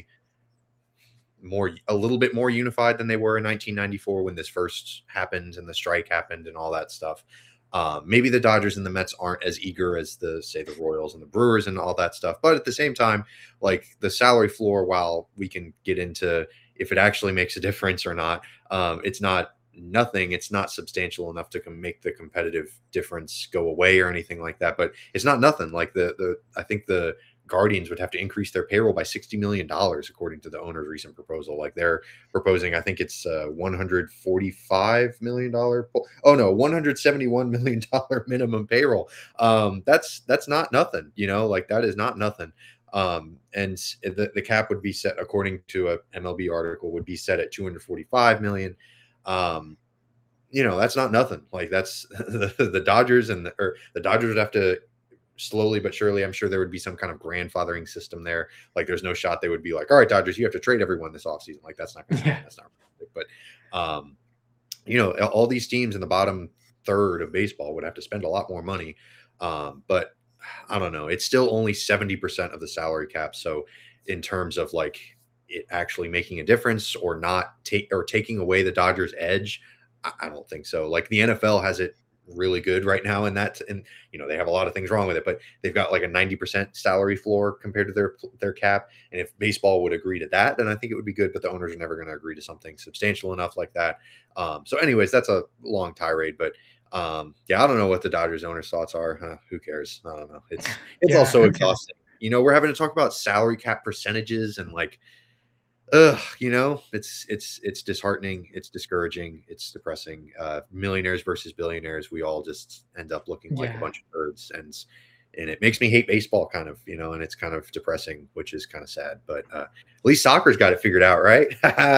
a little bit more unified than they were in 1994 when this first happened and the strike happened and all that stuff. Maybe the Dodgers and the Mets aren't as eager as the Royals and the Brewers and all that stuff. But at the same time, like the salary floor, while we can get into if it actually makes a difference or not, it's not nothing. It's not substantial enough to make the competitive difference go away or anything like that. But it's not nothing. Like I think the Guardians would have to increase their payroll by $60 million, according to the owner's recent proposal. Like they're proposing, I think it's $145 million. $171 million minimum payroll. That's not nothing, like that is not nothing. And the cap would be set, according to a MLB article, would be set at $245 million. That's not nothing. Like that's the Dodgers the Dodgers would have to slowly but surely, I'm sure there would be some kind of grandfathering system there. Like there's no shot they would be like, all right, Dodgers, you have to trade everyone this offseason. Like that's not going to happen. That's not realistic. But all these teams in the bottom third of baseball would have to spend a lot more money. But I don't know. It's still only 70% of the salary cap. So in terms of like it actually making a difference or not taking away the Dodgers' edge, I don't think so. Like the NFL has it really good right now in that. And, you know, they have a lot of things wrong with it, but they've got like a 90% salary floor compared to their cap. And if baseball would agree to that, then I think it would be good, but the owners are never going to agree to something substantial enough like that. So anyways, that's a long tirade, but yeah, I don't know what the Dodgers owners' thoughts are. Who cares? I don't know. It's Yeah, also okay. exhausting. You know, we're having to talk about salary cap percentages and like, you know, it's disheartening, it's discouraging, it's depressing. Millionaires versus billionaires, we all just end up looking like a Yeah. bunch of nerds, and it makes me hate baseball kind of, you know, and it's kind of depressing, which is kind of sad. But at least soccer's got it figured out, right?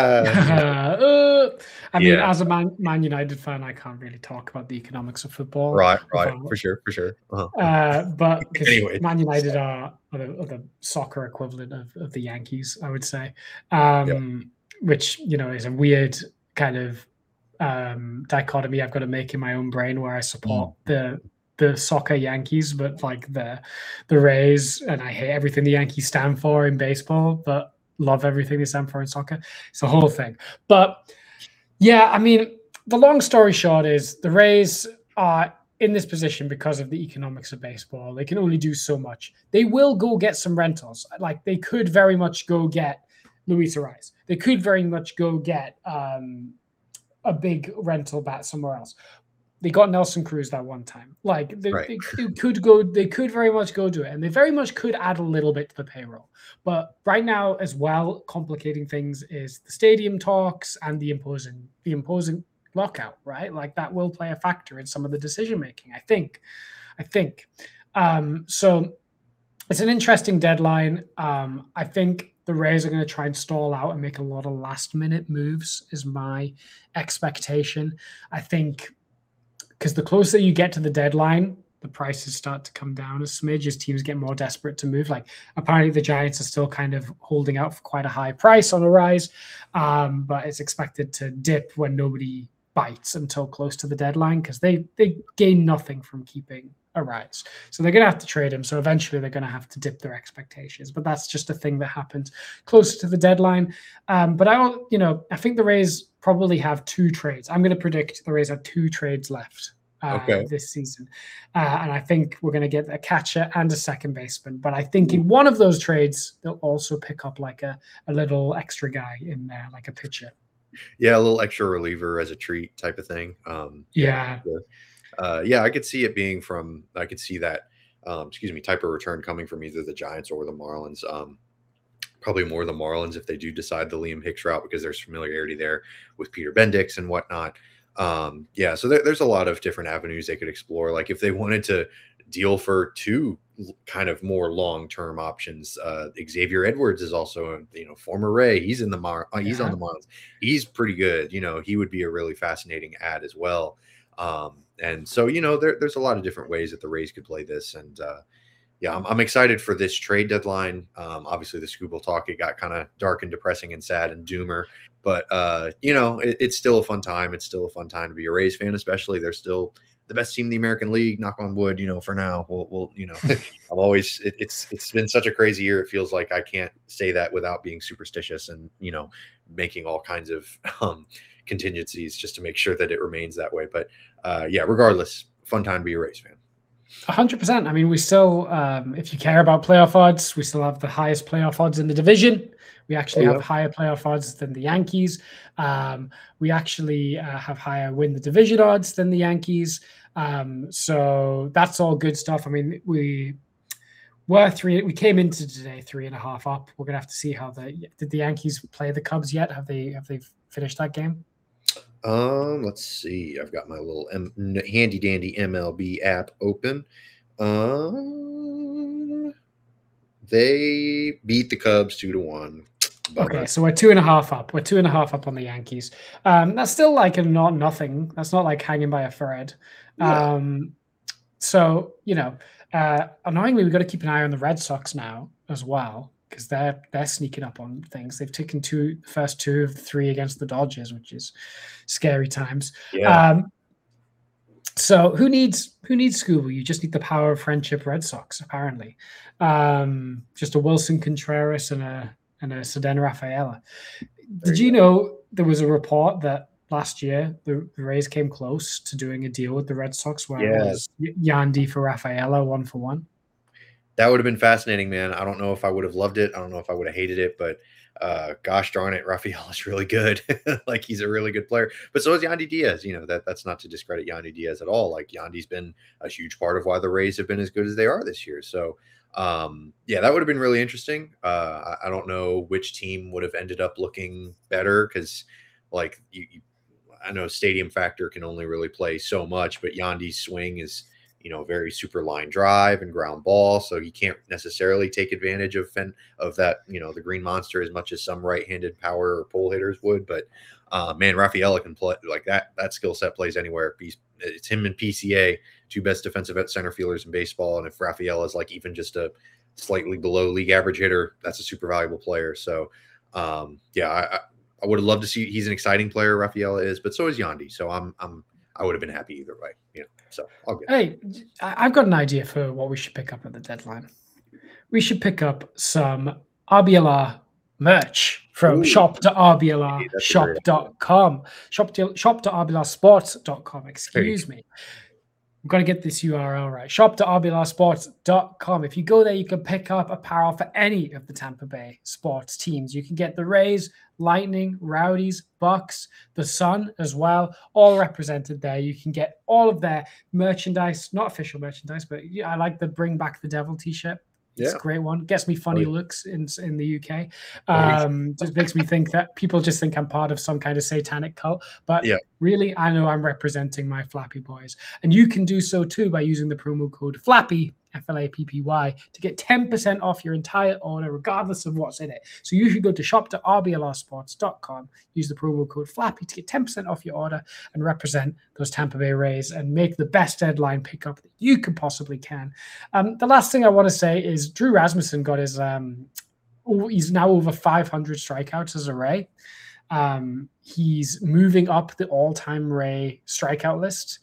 I mean, Yeah. as a Man United fan, I can't really talk about the economics of football. Right, without- for sure. Uh-huh. But because Anyway. Man United are the soccer equivalent of the Yankees, I would say, which, you know, is a weird kind of dichotomy I've got to make in my own brain, where I support the soccer Yankees, but like the Rays, and I hate everything the Yankees stand for in baseball, but love everything they stand for in soccer. It's a whole thing. But yeah, I mean, the long story short is the Rays are in this position because of the economics of baseball. They can only do so much. They will go get some rentals. Like, they could very much go get Luis Arraez. They could very much go get a big rental bat somewhere else. They got Nelson Cruz that one time. Like, they could very much go do it, and they very much could add a little bit to the payroll. But right now, as well, complicating things is the stadium talks and the imposing lockout, right? Like, that will play a factor in some of the decision making, I think. So it's an interesting deadline. I think the Rays are going to try and stall out and make a lot of last minute moves, is my expectation. I think, because the closer you get to the deadline, the prices start to come down a smidge as teams get more desperate to move. Like, apparently the Giants are still kind of holding out for quite a high price on Arraez, but it's expected to dip when nobody bites until close to the deadline, because they gain nothing from keeping Arraez. So they're going to have to trade him. So eventually they're going to have to dip their expectations. But that's just a thing that happens closer to the deadline. But I think the Rays probably have 2 trades. I'm going to predict the Rays have 2 trades left this season. And I think we're going to get a catcher and a second baseman. But I think in one of those trades, they'll also pick up like a little extra guy in there, like a pitcher. Yeah, a little extra reliever as a treat type of thing. Yeah, I could see it being I could see that, type of return coming from either the Giants or the Marlins. Probably more the Marlins if they do decide the Liam Hicks route, because there's familiarity there with Peter Bendix and whatnot. So there's a lot of different avenues they could explore. Like, if they wanted to deal for 2 kind of more long-term options, Xavier Edwards is also, former Ray. He's in the he's on the Marlins. He's pretty good. He would be a really fascinating add as well. And so, there's a lot of different ways that the Rays could play this. And I'm excited for this trade deadline. Obviously, the Scooble talk, it got kind of dark and depressing and sad and doomer. But, it's still a fun time. It's still a fun time to be a Rays fan, especially. They're still the best team in the American League, knock on wood, for now. We'll I'm always, it's been such a crazy year. It feels like I can't say that without being superstitious and, making all kinds of contingencies just to make sure that it remains that way. But regardless, fun time to be a Rays fan. 100%. I mean, we still, if you care about playoff odds, we still have the highest playoff odds in the division. We actually have higher playoff odds than the Yankees. We actually have higher win the division odds than the Yankees. So that's all good stuff. I mean, we came into today 3.5 up. We're gonna have to see how did the Yankees play the Cubs yet? Have they finished that game? Let's see. I've got my little handy dandy MLB app open. They beat the Cubs 2-1. Okay, so we're 2.5 up. We're 2.5 up on the Yankees. That's still like a not nothing. That's not like hanging by a thread. Yeah. So annoyingly, we've got to keep an eye on the Red Sox now as well, because they're sneaking up on things. They've taken the first 2 of 3 against the Dodgers, which is scary times. Yeah. So who needs Scooby? You just need the power of friendship. Red Sox, apparently. Just a Wilson Contreras and a Cedeno Rafaela. Did you know there was a report that last year, the Rays came close to doing a deal with the Red Sox where it Yeah. was Yandy for Rafaela 1-for-1. That would have been fascinating, man. I don't know if I would have loved it. I don't know if I would have hated it, but gosh darn it, Rafael is really good. Like, he's a really good player. But so is Yandy Diaz. You know, that's not to discredit Yandy Diaz at all. Like, Yandy's been a huge part of why the Rays have been as good as they are this year. So yeah, that would have been really interesting. I don't know which team would have ended up looking better because, like, I know stadium factor can only really play so much, but Yandy's swing is, you know, very super line drive and ground ball, so he can't necessarily take advantage of that, you know, the green monster as much as some right-handed power or pull hitters would. But man, Rafaela can play like that. That skill set plays anywhere. It's him and PCA, two best defensive center fielders in baseball, and if Rafaela is like even just a slightly below league average hitter, that's a super valuable player. So yeah, I would have loved to see. He's an exciting player, Rafaela is, but so is Yandy. So I would have been happy either way, you know. So I'll get. Hey, I've got an idea for what we should pick up at the deadline. We should pick up some RBLR merch from shop.rblrshop.com. Shop.rblrsports.com, excuse me. We've got to get this URL right. Shop.rblrsports.com. If you go there, you can pick up apparel for any of the Tampa Bay sports teams. You can get the Rays, Lightning, Rowdies, Bucks, the Sun as well, all represented there. You can get all of their merchandise, not official merchandise, but I like the Bring Back the Devil t-shirt. It's a great one. Gets me funny looks in the UK. Just makes me think that people just think I'm part of some kind of satanic cult. But really, I know I'm representing my Flappy boys. And you can do so too by using the promo code FLAPPY, FLAPPY, to get 10% off your entire order, regardless of what's in it. So you should go to shop.rblrsports.com, use the promo code FLAPPY to get 10% off your order and represent those Tampa Bay Rays and make the best deadline pickup that you can possibly can. The last thing I want to say is Drew Rasmussen got his, he's now over 500 strikeouts as a Ray. He's moving up the all-time Ray strikeout list.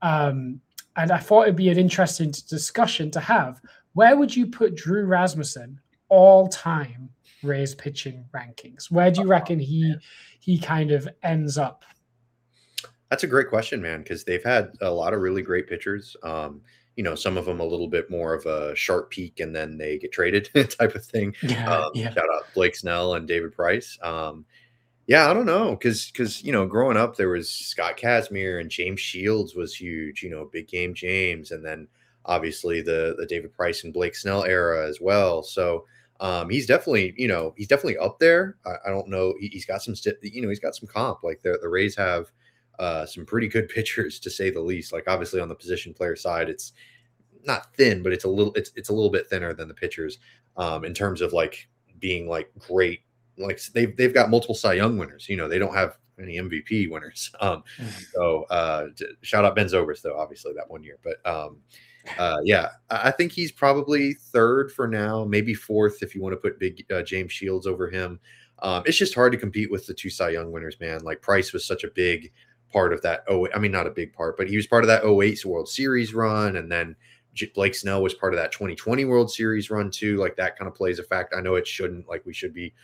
And I thought it'd be an interesting discussion to have. Where would you put Drew Rasmussen all-time Rays pitching rankings? Where do you reckon he kind of ends up? That's a great question, man, because they've had a lot of really great pitchers. You know, some of them a little bit more of a sharp peak and then they get traded type of thing. Shout out Blake Snell and David Price. Yeah, I don't know, because you know, growing up there was Scott Kazmir and James Shields was huge, you know, Big Game James, and then obviously the David Price and Blake Snell era as well. So he's definitely, you know, he's definitely up there. I don't know, he's got some you know, he's got some comp. Like the Rays have some pretty good pitchers, to say the least. Like, obviously on the position player side, it's not thin, but it's a little bit thinner than the pitchers in terms of like being like great. Like they've got multiple Cy Young winners. You know, they don't have any MVP winners. So shout out Ben Zobrist, though, obviously that 1 year. But yeah, I think he's probably third for now, maybe fourth if you want to put big James Shields over him. It's just hard to compete with the two Cy Young winners, man. Like Price was such a big part of that. I mean, not a big part, but he was part of that 2008 World Series run, and then Blake Snell was part of that 2020 World Series run too. Like that kind of plays a fact. I know it shouldn't. Like we should be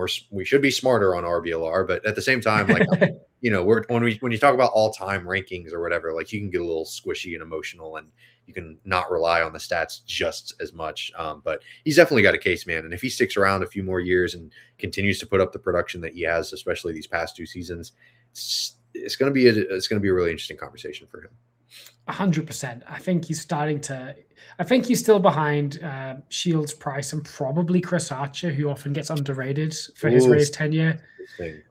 smarter on RBLR, but at the same time, like you know, when you talk about all time rankings or whatever, like you can get a little squishy and emotional, and you can not rely on the stats just as much. But he's definitely got a case, man. And if he sticks around a few more years and continues to put up the production that he has, especially these past two seasons, it's going to be a really interesting conversation for him. 100%. I think he's still behind Shields, Price, and probably Chris Archer, who often gets underrated for his Rays tenure. Okay.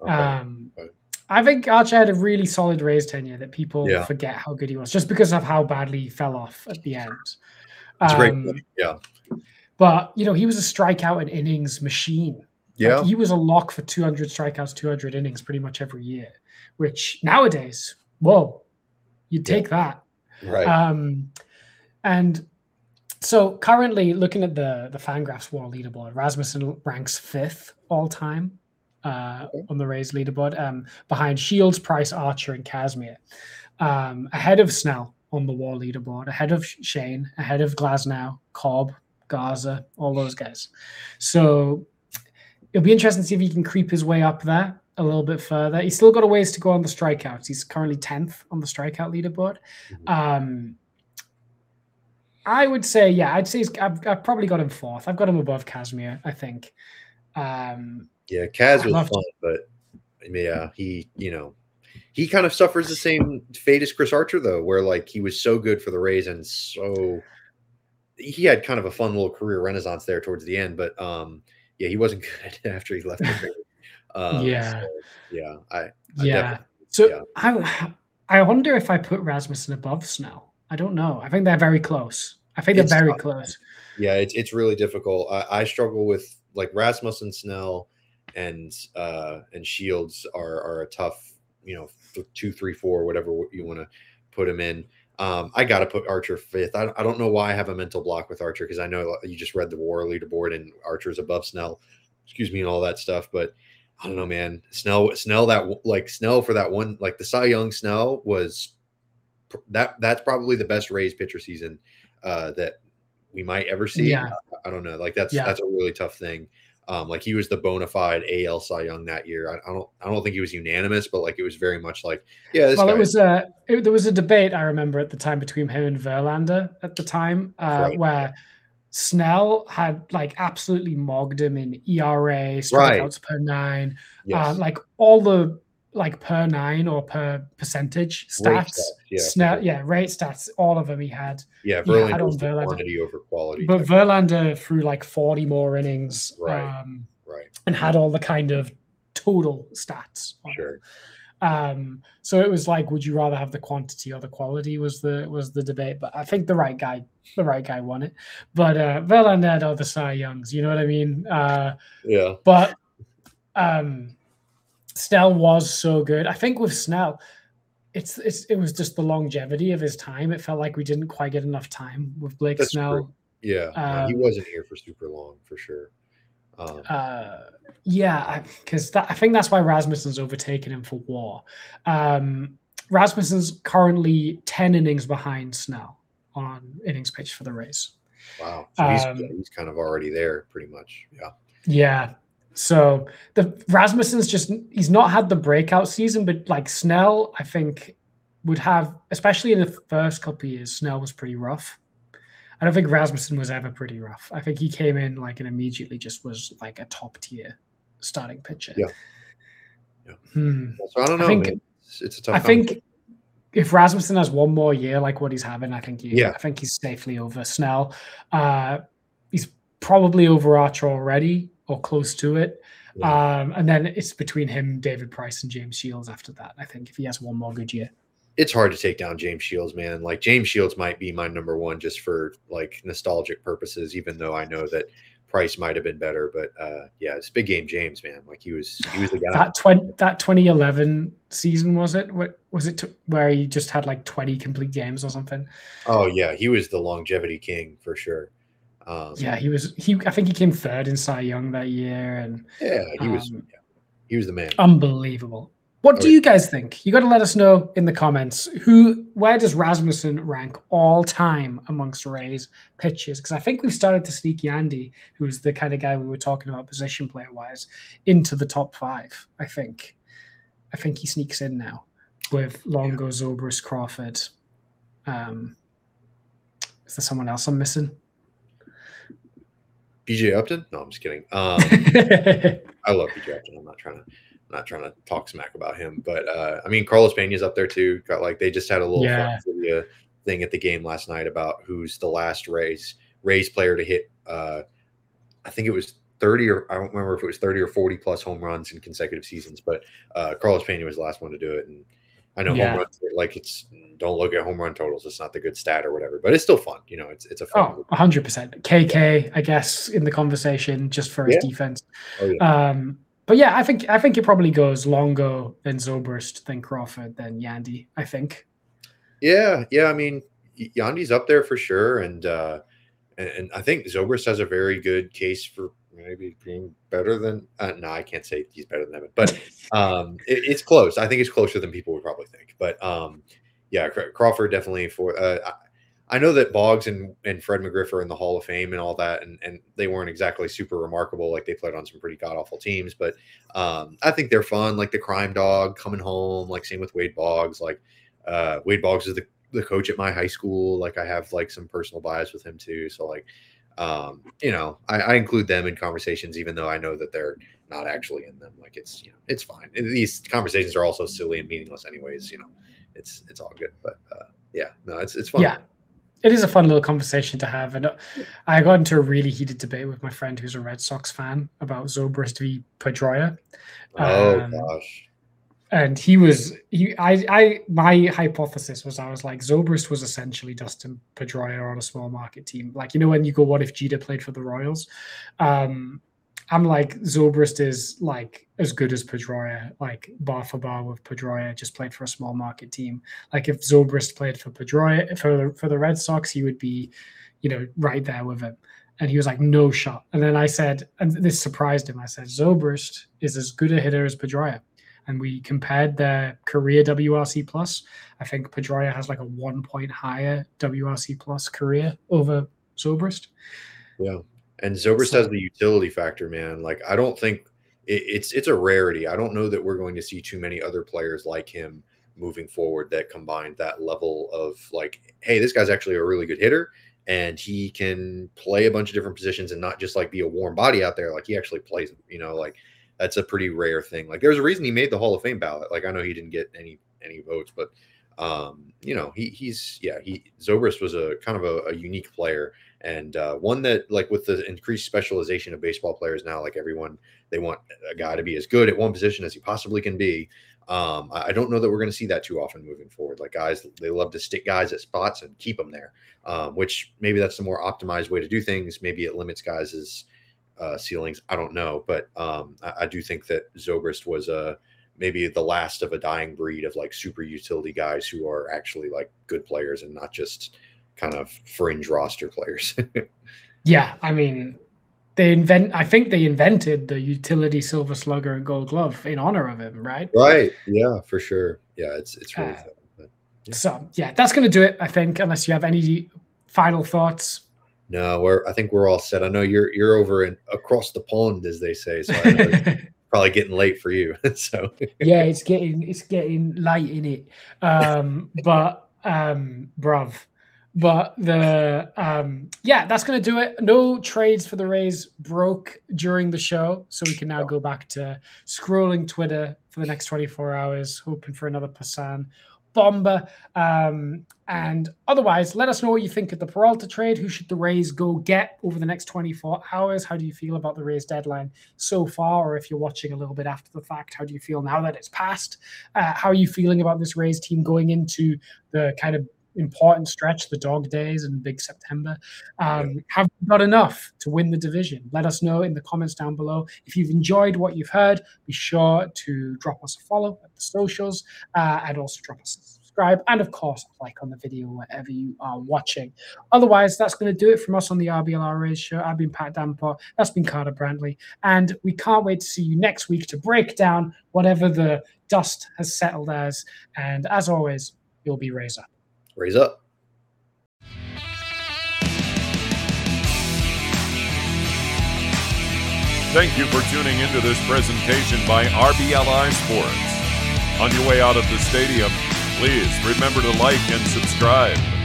I think Archer had a really solid Rays tenure that people forget how good he was just because of how badly he fell off at the end. It's great. Yeah. But, you know, he was a strikeout and innings machine. Yeah. Like, he was a lock for 200 strikeouts, 200 innings pretty much every year, which nowadays, whoa, you'd take that. Right. And so currently looking at the Fangraphs World Leaderboard, Rasmussen ranks 5th all time on the Rays leaderboard, behind Shields, Price, Archer, and Kazmir, ahead of Snell on the World Leaderboard, ahead of Shane, ahead of Glasnow, Cobb, Garza, all those guys. So it'll be interesting to see if he can creep his way up there a little bit further. He's still got a ways to go on the strikeouts. He's currently 10th on the strikeout leaderboard. I would say, yeah, I'd say I've probably got him 4th. I've got him above Kazmir, I think. Yeah, Kaz was fun, but yeah, he kind of suffers the same fate as Chris Archer, though, where like he was so good for the Rays and so he had kind of a fun little career renaissance there towards the end, but yeah, he wasn't good after he left the Rays. Yeah. So, I wonder if I put Rasmussen above Snell. I don't know. I think they're very close. I think they're very close. Yeah, it's really difficult. I struggle with like Rasmussen, Snell, and Shields are a tough, 2, 3, 4, whatever you want to put him in. I got to put Archer 5th. I don't know why I have a mental block with Archer because I know you just read the WAR leaderboard and Archer's above Snell, and all that stuff. But I don't know, man. Snell for that one, like the Cy Young Snell was that's probably the best Rays pitcher season that we might ever see. Yeah. I don't know. Like that's a really tough thing. Like he was the bona fide AL Cy Young that year. I don't think he was unanimous, but like it was very much like, yeah. There was a debate I remember at the time between him and Verlander at the time, where Snell had like absolutely mogged him in ERA, strikeouts per 9, like all the like per 9 or per percentage stats. Snell, rate stats, all of them he had. Yeah, Verlander was the quantity over quality. But Verlander threw like 40 more innings, and had all the kind of total stats. Sure. So it was like, would you rather have the quantity or the quality was the debate, but I think the right guy won it. But Verlander had all the Cy Youngs, you know what I mean? Yeah. But Snell was so good. I think with Snell, it was just the longevity of his time. It felt like we didn't quite get enough time with Blake Snell. True. Yeah, he wasn't here for super long for sure. Because I think that's why Rasmussen's overtaken him for WAR. Rasmussen's currently 10 innings behind Snell on innings pitched for the Rays. Wow, so he's kind of already there, pretty much. Yeah. So Rasmussen's he's not had the breakout season, but like Snell, I think would have, especially in the first couple of years, Snell was pretty rough. I don't think Rasmussen was ever pretty rough. I think he came in like and immediately just was like a top tier starting pitcher. Yeah. So I don't know. It's a tough. I think if Rasmussen has one more year like what he's having, I think he's safely over Snell. He's probably over Archer already or close to it. Yeah. And then it's between him, David Price, and James Shields after that. I think if he has one more good year. It's hard to take down James Shields, man. Like James Shields might be my number one just for like nostalgic purposes, even though I know that Price might have been better. But it's big game James, man. Like he was the guy. That 2011 season, was it? What was it where he just had like 20 complete games or something? Oh yeah, he was the longevity king for sure. He was. I think he came 3rd in Cy Young that year, and he was the man. Unbelievable. What do you guys think? You got to let us know in the comments. Where does Rasmussen rank all time amongst Rays pitchers? Because I think we've started to sneak Yandy, who's the kind of guy we were talking about position player wise, into the top 5. I think he sneaks in now with Longo, Zobrist, Crawford. Is there someone else I'm missing? BJ Upton? No, I'm just kidding. I love BJ Upton. I'm not trying to talk smack about him, but I mean, Carlos Pena's up there too. They just had a little fun trivia thing at the game last night about who's the last Rays player to hit. I think it was 30 or I don't remember if it was 30 or 40 plus home runs in consecutive seasons, but Carlos Pena was the last one to do it. And I know home runs, like don't look at home run totals. It's not the good stat or whatever, but it's still fun. It's a fun. 100%. KK, I guess, in the conversation just for his defense. Oh, yeah. But yeah, I think it probably goes Longo, then Zobrist, then Crawford, then Yandy, I think. Yeah. I mean, Yandy's up there for sure, and I think Zobrist has a very good case for maybe being better than. No, I can't say he's better than Evan, but it's close. I think it's closer than people would probably think. But Crawford definitely for. I know that Boggs and Fred McGriff are in the Hall of Fame and all that, and they weren't exactly super remarkable. Like they played on some pretty god awful teams, but I think they're fun. Like the Crime Dog coming home. Like same with Wade Boggs. Like Wade Boggs is the coach at my high school. Like I have like some personal bias with him too. So like I include them in conversations, even though I know that they're not actually in them. Like it's it's fine. And these conversations are also silly and meaningless, anyways. It's all good. But it's fun. Yeah. It is a fun little conversation to have. And I got into a really heated debate with my friend who's a Red Sox fan about Zobrist v. Pedroia. Oh, gosh. And my hypothesis was, I was like, Zobrist was essentially Dustin Pedroia on a small market team. Like, when you go, what if Jeter played for the Royals? I'm like, Zobrist is like as good as Pedroia, like bar for bar with Pedroia, just played for a small market team. Like if Zobrist played for Pedroia for the Red Sox, he would be, right there with him. And he was like, no shot. And then I said, and this surprised him, I said, Zobrist is as good a hitter as Pedroia. And we compared their career WRC plus. I think Pedroia has like a 1 point higher WRC plus career over Zobrist. Yeah. And Zobrist has the utility factor, man. Like, I don't think it's a rarity. I don't know that we're going to see too many other players like him moving forward that combine that level of like, hey, this guy's actually a really good hitter and he can play a bunch of different positions and not just like be a warm body out there. Like he actually plays, like that's a pretty rare thing. Like there's a reason he made the Hall of Fame ballot. Like I know he didn't get any votes, but Zobrist was a kind of a unique player. And one that, like, with the increased specialization of baseball players now, like they want a guy to be as good at one position as he possibly can be. I don't know that we're going to see that too often moving forward. Like guys, they love to stick guys at spots and keep them there, which maybe that's the more optimized way to do things. Maybe it limits guys' ceilings. I don't know. But I do think that Zobrist was maybe the last of a dying breed of like super utility guys who are actually like good players and not just kind of fringe roster players. Yeah, I mean, I think they invented the utility Silver Slugger and Gold Glove in honor of him, right? Right. Yeah, for sure. Yeah, it's really fun. Yeah. So yeah, that's going to do it, I think, unless you have any final thoughts. No, I think we're all set. I know you're over across the pond, as they say. So I know probably getting late for you. So yeah, it's getting late in it. Bruv. But that's going to do it. No trades for the Rays broke during the show, so we can now go back to scrolling Twitter for the next 24 hours, hoping for another Passan bomber. And otherwise, let us know what you think of the Peralta trade. Who should the Rays go get over the next 24 hours? How do you feel about the Rays deadline so far? Or if you're watching a little bit after the fact, how do you feel now that it's passed? How are you feeling about this Rays team going into the kind of important stretch, the dog days and big September? Have you got enough to win the division? Let us know in the comments down below. If you've enjoyed what you've heard, be sure to drop us a follow at the socials and also drop us a subscribe, and of course like on the video wherever you are watching. Otherwise, that's going to do it from us on the RBLR Rays show. I've been Pat Damport, that's been Carter Brantley, and we can't wait to see you next week to break down whatever the dust has settled as. And as always, you'll be Rays up. Raise up. Thank you for tuning into this presentation by RBLR Sports. On your way out of the stadium, please remember to like and subscribe.